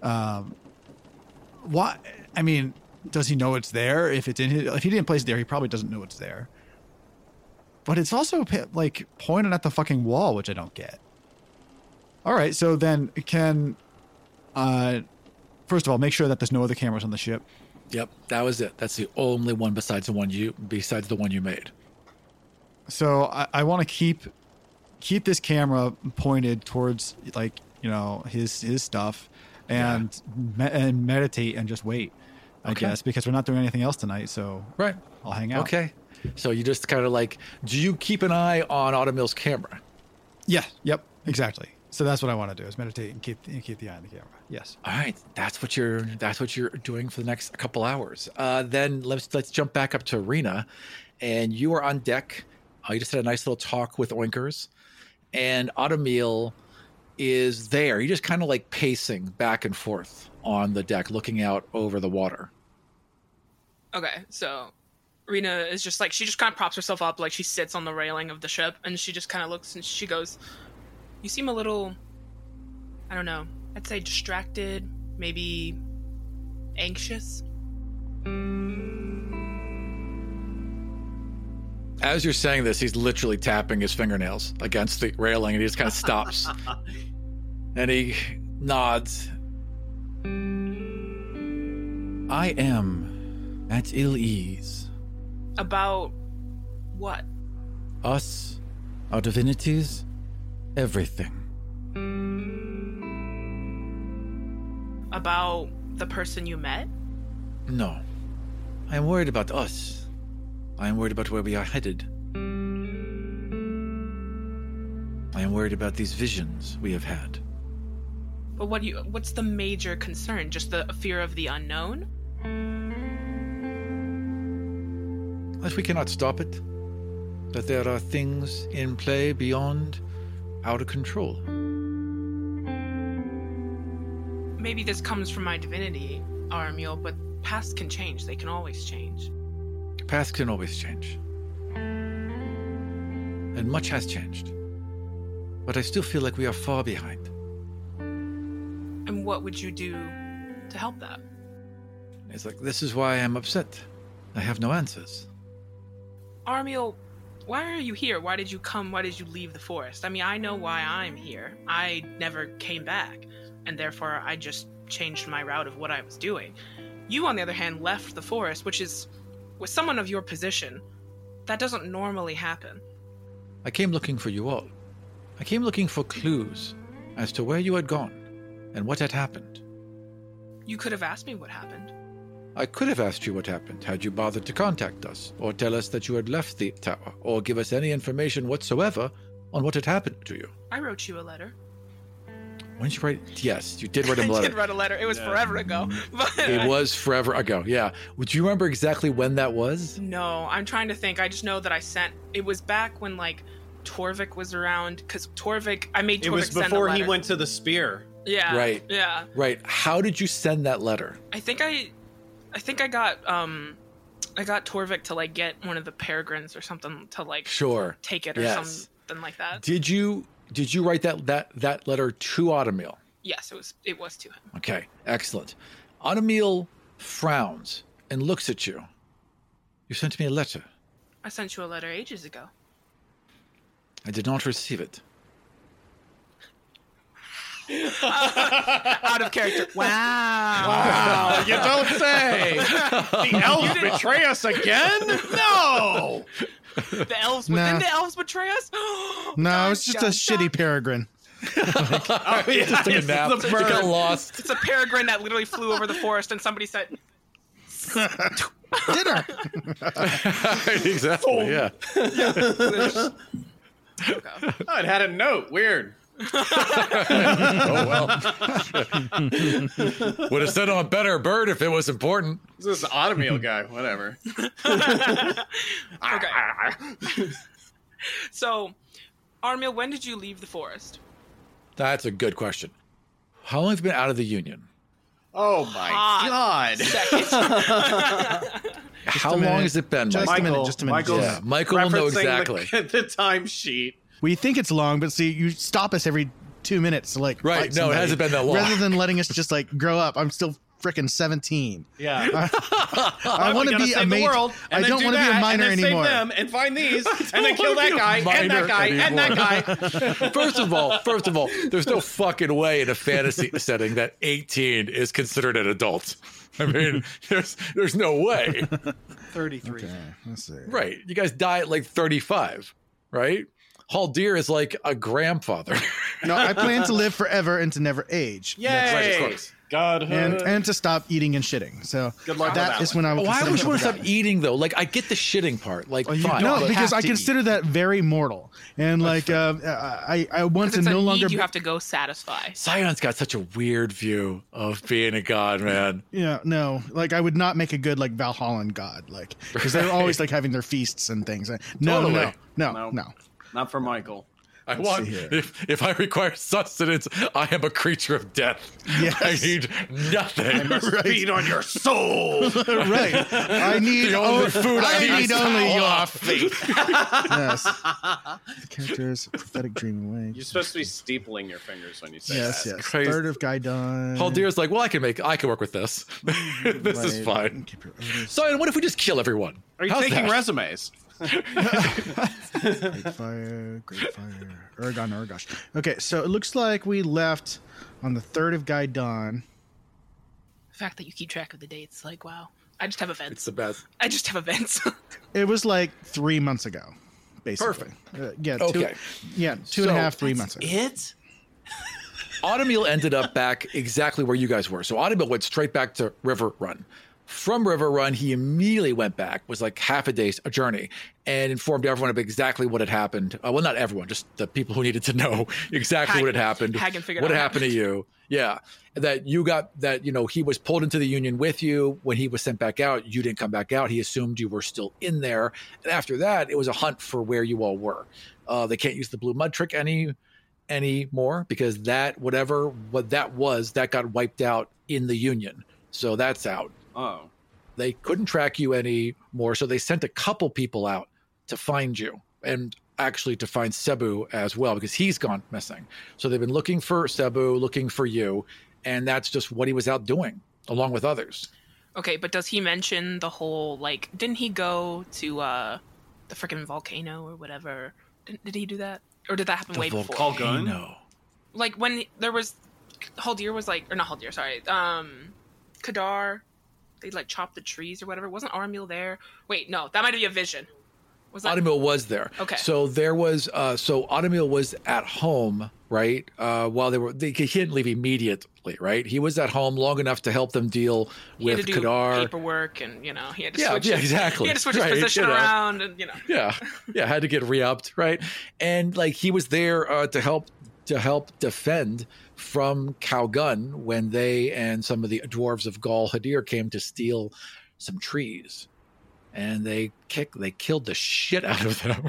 What? I mean, does he know it's there? If it's in his, if he didn't place it there, he probably doesn't know it's there. But it's also like pointed at the fucking wall, which I don't get. All right, so then can, first of all, make sure that there's no other cameras on the ship. Yep, that was it. That's the only one besides the one you made. So I want to keep this camera pointed towards, like, you know, his stuff, and and meditate and just wait. I guess, because we're not doing anything else tonight, so right, I'll hang out. Okay, so you just kind of like, do you keep an eye on Autumnmeal's camera? Yeah. Yep. Exactly. So that's what I want to do, is meditate and keep the eye on the camera. Yes. All right, that's what you're doing for the next couple hours. Then let's jump back up to Rena, and you are on deck. You just had a nice little talk with Oinkers, and Autumnmeal is there. You're just kind of like pacing back and forth on the deck, looking out over the water. Okay, so Rena is just like, she just kind of props herself up, like she sits on the railing of the ship, and she just kind of looks and she goes, "You seem a little, I don't know, I'd say distracted, maybe As you're saying this, he's literally tapping his fingernails against the railing, and he just kind of stops. And he nods. I am at ill ease. About what? Us, our divinities, everything. About the person you met? No. I am worried about us. I am worried about where we are headed. I am worried about these visions we have had. But what's the major concern? Just the fear of the unknown? That we cannot stop it. That there are things in play beyond our control. Maybe this comes from my divinity, Aramiel, but past can change. They can always change. Past can always change. And much has changed. But I still feel like we are far behind. And what would you do to help that? It's like, this is why I'm upset. I have no answers. Aramiel, why are you here? Why did you come? Why did you leave the forest? I mean, I know why I'm here. I never came back, and therefore I just changed my route of what I was doing. You, on the other hand, left the forest, which is, with someone of your position, that doesn't normally happen. I came looking for you all. I came looking for clues as to where you had gone and what had happened. You could have asked me what happened. I could have asked you what happened had you bothered to contact us, or tell us that you had left the tower, or give us any information whatsoever on what had happened to you. I wrote you a letter. When did you write? Yes, you did write him a I letter. did write a letter. It was forever ago. But It was forever ago, yeah. Would you remember exactly when that was? No, I'm trying to think. I just know that it was back when, like, Torvik was around, because I made Torvik It was send a before he letter. went to the spear. Yeah. Right. Yeah. Right. How did you send that letter? I think I got Torvik to, like, get one of the peregrines or something to, like, Sure. take it or Yes. something like that. Did you write that letter to Automil? Yes, it was to him. Okay, excellent. Automil frowns and looks at you. You sent me a letter. I sent you a letter ages ago. I did not receive it. Out of character. Wow. Wow, you don't say. The elves betray us again? No. The elves. Nah. Didn't the elves betray us? No, it's just a shitty peregrine. Oh, yeah, Took a it's nap. the It got bird. lost. It's a peregrine that literally flew over the forest, and somebody said, Dinner. Exactly, yeah. okay. Oh, it had a note. Weird. Oh, well. Would have said on a better bird if it was important. This is Automil guy. Whatever. Okay. So, Armil, when did you leave the forest? That's a good question. How long have you been out of the Union? Oh my God. How long has it been, Just Mike? a minute, just a minute. Michael's Yeah, Michael will know referencing exactly. the timesheet. We think it's long, but see, you stop us every 2 minutes to like. Right, fight no, it somebody, hasn't been that long. Rather than letting us just like grow up, I'm still freaking 17. Yeah. I want to be a save the mate. world. I And then don't do want to be a that, minor and then anymore. Save them and find these, and then kill that guy and that guy and that guy. First of all, there's no fucking way in a fantasy setting that 18 is considered an adult. I mean, there's no way. 33. Okay, let's see. Right. You guys die at like 35, right? Haldir is like a grandfather. No, I plan to live forever and to never age. Yay! Right, of course. Godhood. And to stop eating and shitting. So Good luck with that that is one. when I will. Why consider would you want to myself stop a god. eating though? Like, I get the shitting part. Like, fine. No, but- because I have to consider that very mortal, and like I want to It's a no need longer. you have to go satisfy. Scion's got such a weird view of being a god, man. Yeah, no, like I would not make a good like Valhallan god, like because they're always like having their feasts and things. No, Totally. no. Not for Michael. I want, see here. if I require sustenance, I am a creature of death. Yes. I need nothing. Feed on your soul. Right. I need The only food I need is only your power. faith. Yes. The characters, prophetic dreaming way. You're supposed to be steepling your fingers when you say Yes, that. yes. Crazy. Third of Gaidon. Haldir's like, well, I can work with this. This is fine. Scion, what if we just kill everyone? Are you How's taking that? resumes? Great fire. Urgosh. Okay, so it looks like we left on the 3rd of Guy Dawn. The fact that you keep track of the dates, like, wow. I just have events. It's the best. I just have events. It was like 3 months ago, basically. Perfect. Yeah. Okay. Two and a half, 3 months ago. It? Automil ended up back exactly where you guys were. So Automil went straight back to River Run. From River Run, he immediately went back, was like half a day's journey, and informed everyone of exactly what had happened. Well, not everyone, just the people who needed to know exactly what had happened. Hagen figured what out had happened to you. Yeah. That you got that, he was pulled into the Union with you. When he was sent back out, you didn't come back out. He assumed you were still in there. And after that, it was a hunt for where you all were. They can't use the blue mud trick anymore because that got wiped out in the Union. So that's out. Oh. They couldn't track you anymore, so they sent a couple people out to find you and actually to find Cebu as well because he's gone missing. So they've been looking for Cebu, looking for you, and that's just what he was out doing along with others. Okay, but does he mention the whole, like, didn't he go to the freaking volcano or whatever? Did he do that? Or did that happen way before? Volcano. Like, when there was, Haldir was like, or not Haldir, sorry, Kadar, they like chopped the trees or whatever. Wasn't Automil there? Wait, no, that might be a vision. Was that? Automil was there. Okay. So there was, Automil was at home, right? While he didn't leave immediately, right? He was at home long enough to help them deal He had with to do Kadar. Paperwork and, he had to Yeah, switch exactly. He had to switch Right, his position around and, Yeah, had to get re-upped, right? And like he was there to help defend from Calgun when they and some of the dwarves of Gal Hadir came to steal some trees, and they killed the shit out of them.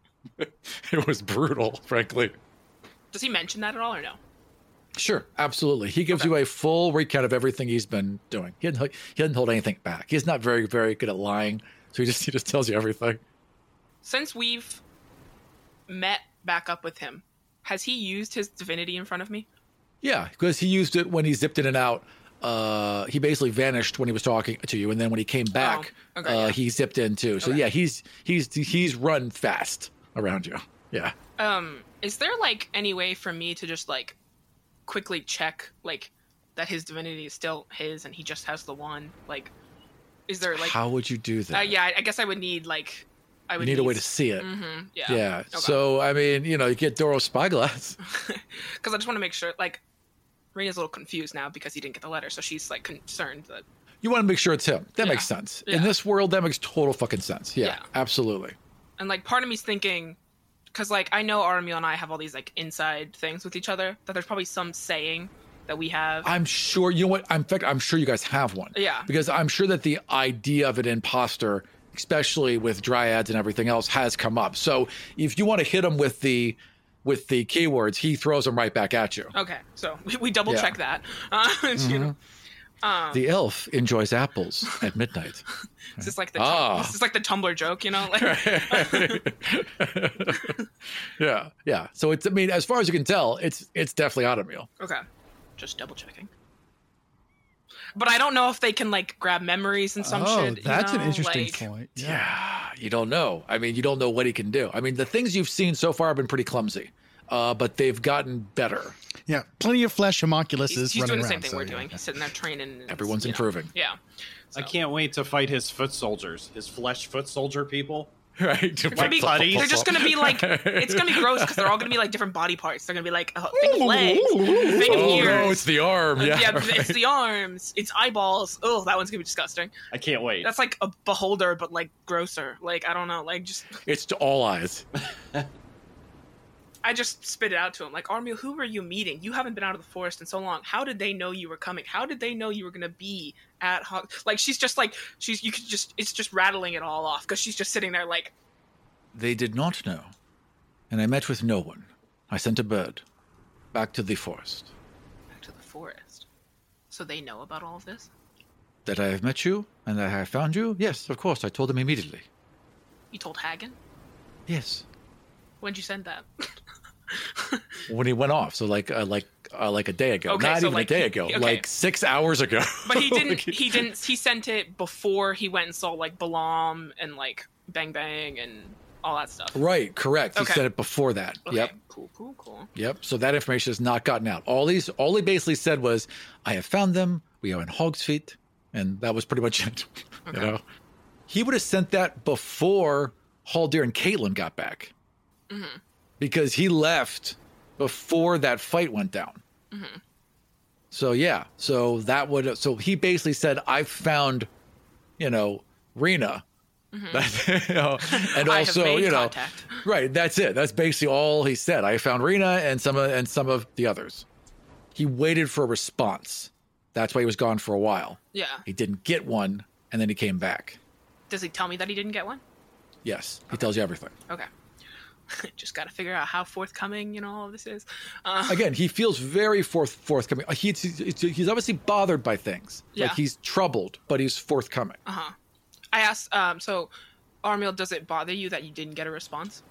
It was brutal, frankly. Does he mention that at all or no? Sure, absolutely. He gives you a full recount of everything he's been doing. He doesn't hold anything back. He's not very, very good at lying, so he just tells you everything. Since we've met back up with him, has he used his divinity in front of me? Yeah, because he used it when he zipped in and out. He basically vanished when he was talking to you, and then when he came back, he zipped in too. So yeah, he's run fast around you. Yeah. Is there like any way for me to just like quickly check like that his divinity is still his and he just has the one? Like, is there like how would you do that? Yeah, I guess I would need like you need a way to see it. Mm-hmm, yeah. Yeah. Okay. So I mean, you get Doro's spyglass. Because I just want to make sure like. Rena's a little confused now because he didn't get the letter, so she's like concerned that you want to make sure it's him. That makes sense. Yeah. In this world, that makes total fucking sense. Yeah, absolutely. And like part of me's thinking, because like I know Automil and I have all these like inside things with each other, that there's probably some saying that we have. I'm sure. You know what? In fact, I'm sure you guys have one. Yeah. Because I'm sure that the idea of an imposter, especially with dryads and everything else, has come up. So if you want to hit him with the keywords, he throws them right back at you. Okay, so we double check that. The elf enjoys apples at midnight. This is like the Tumblr joke, like. Yeah. So it's, I mean, as far as you can tell, it's definitely Automil. Okay, just double checking. But I don't know if they can like grab memories and some shit. That's an interesting point. Yeah, you don't know. I mean, you don't know what he can do. I mean, the things you've seen so far have been pretty clumsy, but they've gotten better. Yeah, plenty of flesh homoculuses. He's doing the same around, thing we're doing. He's sitting there training. And, everyone's improving. Yeah. So. I can't wait to fight his foot soldiers, his flesh foot soldier people. Right. They're just going to be like, it's going to be gross because they're all going to be like different body parts. They're going to be like big legs, big ears. No, it's the arm. Yeah, right. It's the arms. It's eyeballs. Oh, that one's going to be disgusting. I can't wait. That's like a beholder, but like grosser. Like, I don't know. Like, just. It's to all eyes. I just spit it out to him. Like, Automil, who were you meeting? You haven't been out of the forest in so long. How did they know you were coming? How did they know you were going to be at Like, she's just like, it's just rattling it all off because she's just sitting there like. They did not know. And I met with no one. I sent a bird back to the forest. Back to the forest? So they know about all of this? That I have met you and that I have found you? Yes, of course. I told them immediately. You told Hagen? Yes. When'd you send that? When he went off, so like a day ago. Okay, not so even like a day ago, like 6 hours ago. But he didn't. He sent it before he went and saw like Balam and like bang bang and all that stuff. Right, correct. He Okay. said it before that. Okay. Yep. Cool. Yep. So that information has not gotten out. All he basically said was, I have found them. We are in Hog's Feet. And that was pretty much it. Okay. You know? He would have sent that before Haldir and Caitlin got back. Mm-hmm. Because he left before that fight went down. Mm-hmm. So yeah. So he basically said, I found, Rena. Mm-hmm. And I also, have made contact. right. That's it. That's basically all he said. I found Rena and some of the others. He waited for a response. That's why he was gone for a while. Yeah. He didn't get one, and then he came back. Does he tell me that he didn't get one? Yes, he tells you everything. Okay. Just got to figure out how forthcoming, all of this is. Again, he feels very forthcoming. He's obviously bothered by things. Yeah. Like he's troubled, but he's forthcoming. Uh-huh. I asked, so, Armiel, does it bother you that you didn't get a response?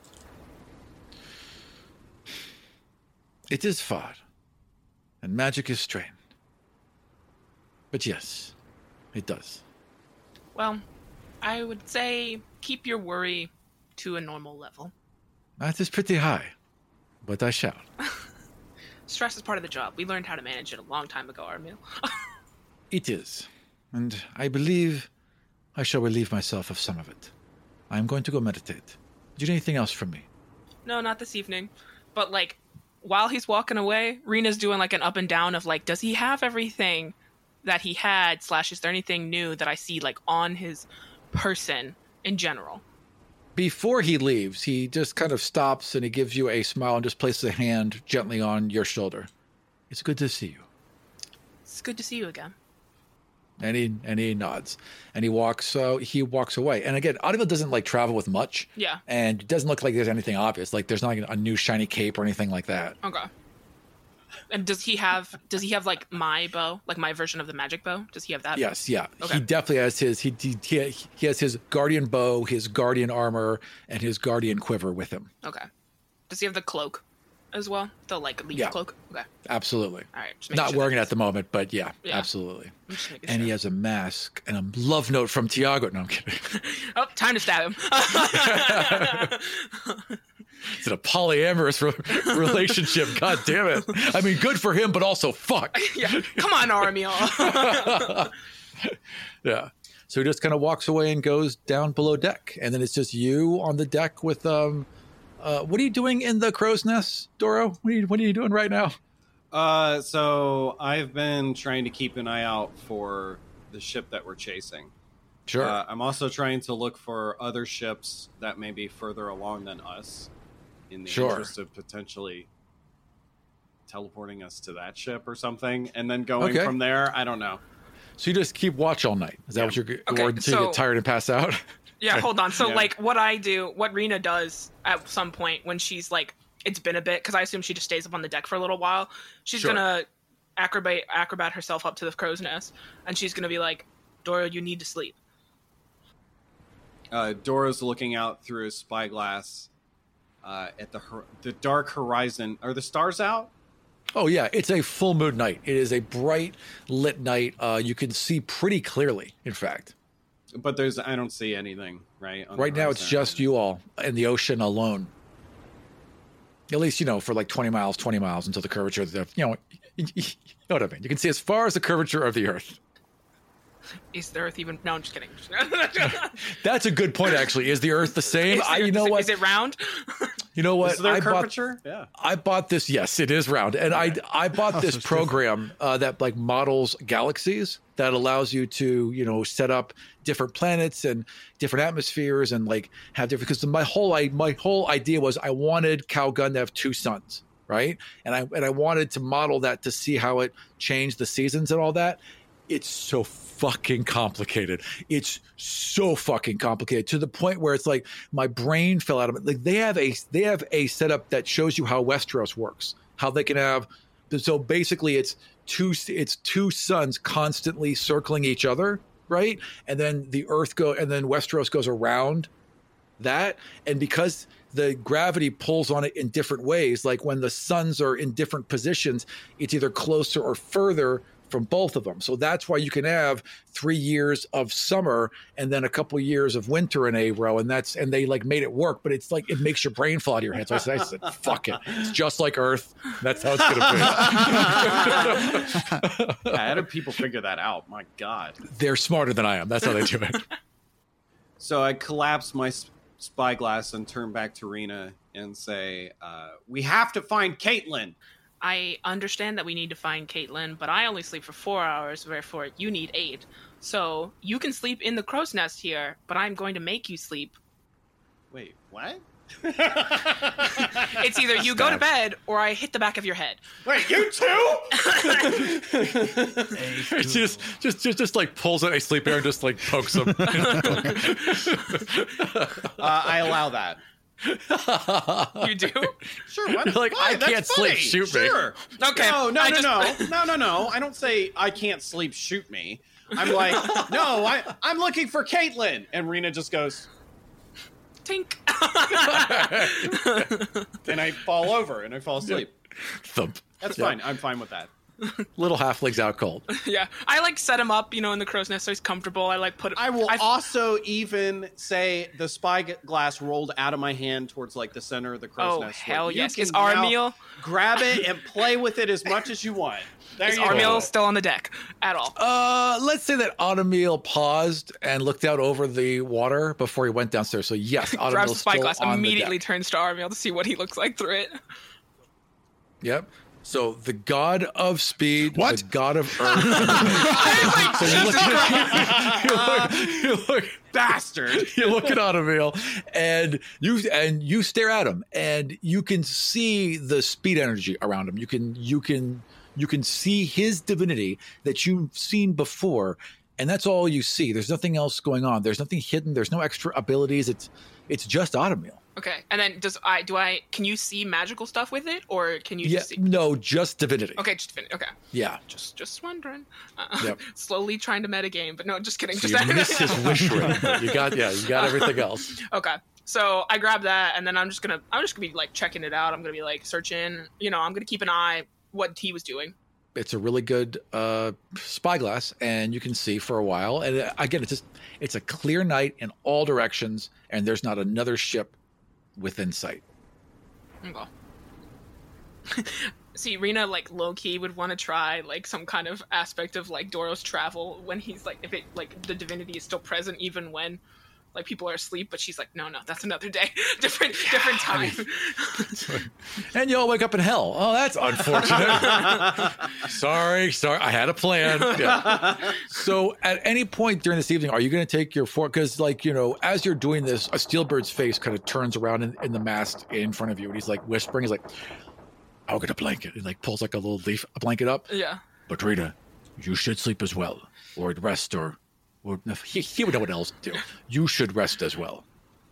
It is far, and magic is strained. But yes, it does. Well, I would say keep your worry to a normal level. That is pretty high, but I shall. Stress is part of the job. We learned how to manage it a long time ago, Armiel. It is, and I believe I shall relieve myself of some of it. I am going to go meditate. Do you need anything else from me? No, not this evening. But, while he's walking away, Rena's doing, an up and down of, does he have everything that he had, / is there anything new that I see, on his person in general? Before he leaves, he just kind of stops and he gives you a smile and just places a hand gently on your shoulder. It's good to see you. It's good to see you again. And he nods. And he walks away. And again, Audible doesn't travel with much. Yeah. And it doesn't look like there's anything obvious. There's not a new shiny cape or anything like that. Okay. And does he have my bow, my version of the magic bow? Does he have that? Yes, yeah. Okay. He definitely has his he has his guardian bow, his guardian armor, and his guardian quiver with him. Okay. Does he have the cloak as well? The leaf Yeah. cloak? Okay. Absolutely. All right. Just making Not sure wearing it that- at the moment, but yeah. Absolutely. I'm just making And he sure. has a mask and a love note from Tiago. No, I'm kidding. Oh, time to stab him. It's a polyamorous relationship. God damn it. I mean, good for him, but also fuck. Yeah. Come on, Armiel. Yeah. So he just kind of walks away and goes down below deck. And then it's just you on the deck with, what are you doing in the crow's nest, Doro? What are you doing right now? So I've been trying to keep an eye out for the ship that we're chasing. Sure. I'm also trying to look for other ships that may be further along than us in the Sure. interest of potentially teleporting us to that ship or something. And then going Okay. from there, I don't know. So you just keep watch all night. Is that what you're Okay, or until you so- get tired and pass out? Yeah, hold on. So, Yeah. what Rena does at some point when she's it's been a bit, because I assume she just stays up on the deck for a little while. She's Sure. gonna acrobat herself up to the crow's nest, and she's gonna be like, Dora, you need to sleep. Dora's looking out through his spyglass at the dark horizon. Are the stars out? Oh yeah, it's a full moon night. It is a bright lit night. You can see pretty clearly, in fact. But I don't see anything, right? on the Right now it's horizon. just you all in the ocean alone. At least, for 20 miles until the curvature of the, you know what I mean. You can see as far as the curvature of the earth. Is the Earth even? No, I'm just kidding. That's a good point, actually. Is the earth the same? Is the Earth What? Is it round? You know what? Is there I bought curvature? Yeah. I bought this. Yes, it is round, and I bought this program that models galaxies that allows you to set up different planets and different atmospheres and have different. Because my whole idea was I wanted Calgon to have 2 suns, right? And I wanted to model that to see how it changed the seasons and all that. It's so fucking complicated. It's so fucking complicated to the point where it's my brain fell out of it. They have a setup that shows you how Westeros works, how they can have. So basically, it's two suns constantly circling each other, right? And then the Earth and then Westeros goes around that, and because the gravity pulls on it in different ways, like when the suns are in different positions, it's either closer or further from both of them. So that's why you can have 3 years of summer and then a couple years of winter in a row, and they like made it work. But it's like it makes your brain fall out of your head. So I said, "Fuck it, it's just like Earth. That's how it's gonna be." How do people figure that out? My God, they're smarter than I am. That's how they do it. So I collapse my spyglass and turn back to Rena and say, "We have to find Caitlin." I understand that we need to find Caitlin, but I only sleep for 4 hours, therefore you need 8. So you can sleep in the crow's nest here, but I'm going to make you sleep. Wait, what? It's either you go to bed or I hit the back of your head. Wait, you too? just like pulls out a sleep air and just like pokes him. I allow that. You do? Sure. What? Like, Why? I That's can't sleep. funny. Shoot me. Sure. Okay. No. I No. I don't say I can't sleep. Shoot me. I'm like, no. I'm looking for Caitlin, and Rena just goes tink. and I fall over and I fall asleep. Thump. That's fine. I'm fine with that. Little halflings out cold. Yeah, I like set him up, in the crow's nest so he's comfortable. I like put. I will also even say the spyglass rolled out of my hand towards like the center of the crow's nest. Hell You yes! can Is now Armiel grab it and play with it as much as you want? There is you Armiel go. still on the deck at all? Let's say that Autumnil paused and looked out over the water before he went downstairs. So yes, Grabs the Autumnil's still spyglass, on immediately the deck. turns to Armiel to see what he looks like through it. Yep. So the god of speed, What? the god of earth. you look, Bastard. you look at Autumnil and you stare at him, and you can see the speed energy around him. You can see his divinity that you've seen before, and that's all you see. There's nothing else going on. There's nothing hidden. There's no extra abilities. It's just Autumnil. Okay, and then can you see magical stuff with it, or can you just see? No, just divinity. Okay, just finish. Okay, Yeah. just wondering. Yep. Slowly trying to metagame, but no, just kidding. So Just you miss his wish ring. You got everything else. Okay, so I grab that, and then I'm just gonna be like checking it out. I'm gonna be like searching. I'm gonna keep an eye what he was doing. It's a really good spyglass, and you can see for a while. And again, it's a clear night in all directions, and there's not another ship within sight. Okay. See, Rena, like, low-key would want to try, like, some kind of aspect of, like, Doro's travel when he's, like, if it, like, the divinity is still present even when, like, people are asleep, but she's like, no, that's another day. different time. And you all wake up in hell. Oh, that's unfortunate. Sorry. I had a plan. Yeah. So at any point during this evening, are you going to take your fork? Because, like, as you're doing this, a Steelbird's face kind of turns around in the mast in front of you, and he's, like, whispering. He's like, I'll get a blanket. And, like, pulls, like, a blanket up. Yeah. But, Rita, you should sleep as well, or rest, or he would know what else to do. You should rest as well.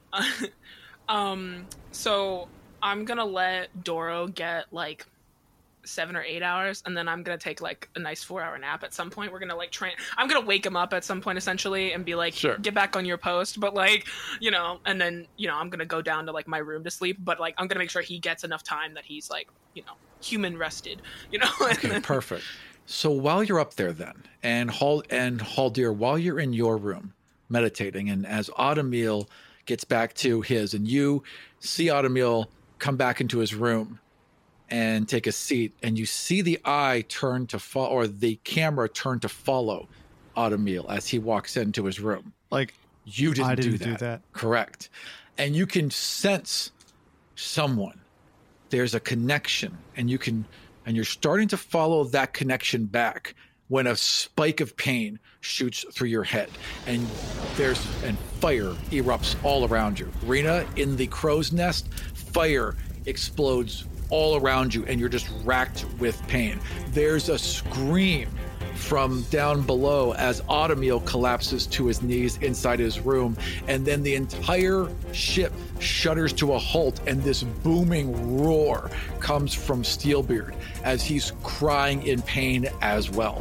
So I'm gonna let Doro get like 7 or 8 hours, and then I'm gonna take like a nice 4-hour nap at some point. We're gonna like I'm gonna wake him up at some point essentially and be like, Sure. Get back on your post, but like, and then I'm gonna go down to like my room to sleep, but like I'm gonna make sure he gets enough time that he's like, human rested, Okay, perfect. So while you're up there then, and Haldir, while you're in your room meditating, and as Autumnil gets back to his, and you see Autumnil come back into his room and take a seat, and you see the eye turn to follow, or the camera turn to follow Autumnil as he walks into his room. Like, You didn't, I didn't do do that. Correct. And you can sense someone. There's a connection, and you're starting to follow that connection back when a spike of pain shoots through your head, and fire erupts all around you. Rena, in the crow's nest, fire explodes all around you, and you're just racked with pain. There's a scream from down below as Autumnil collapses to his knees inside his room, and then the entire ship shudders to a halt, and this booming roar comes from Steelbeard as he's crying in pain as well.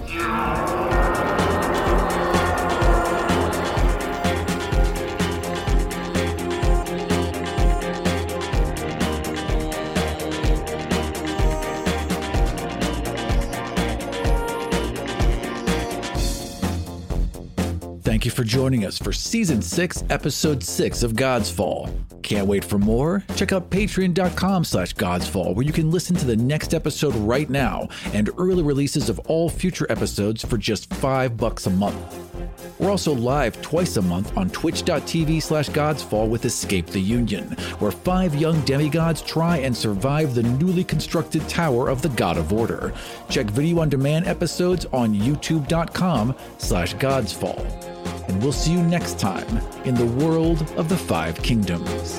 for joining us for Season 6, Episode 6 of God's Fall. Can't wait for more? Check out patreon.com/godsfall, where you can listen to the next episode right now and early releases of all future episodes for just $5 a month. We're also live twice a month on twitch.tv/godsfall with Escape the Union, where 5 young demigods try and survive the newly constructed tower of the God of Order. Check video-on-demand episodes on youtube.com/godsfall. And we'll see you next time in the world of the 5 kingdoms.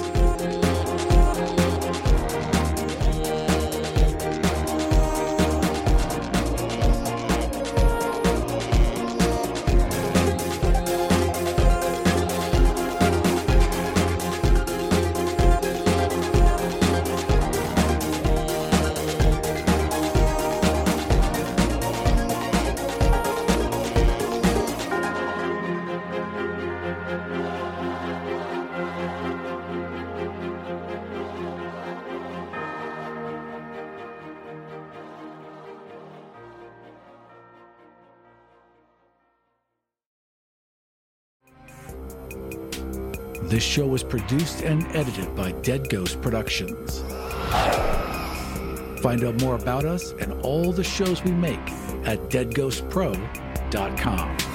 This show was produced and edited by Dead Ghost Productions. Find out more about us and all the shows we make at deadghostpro.com.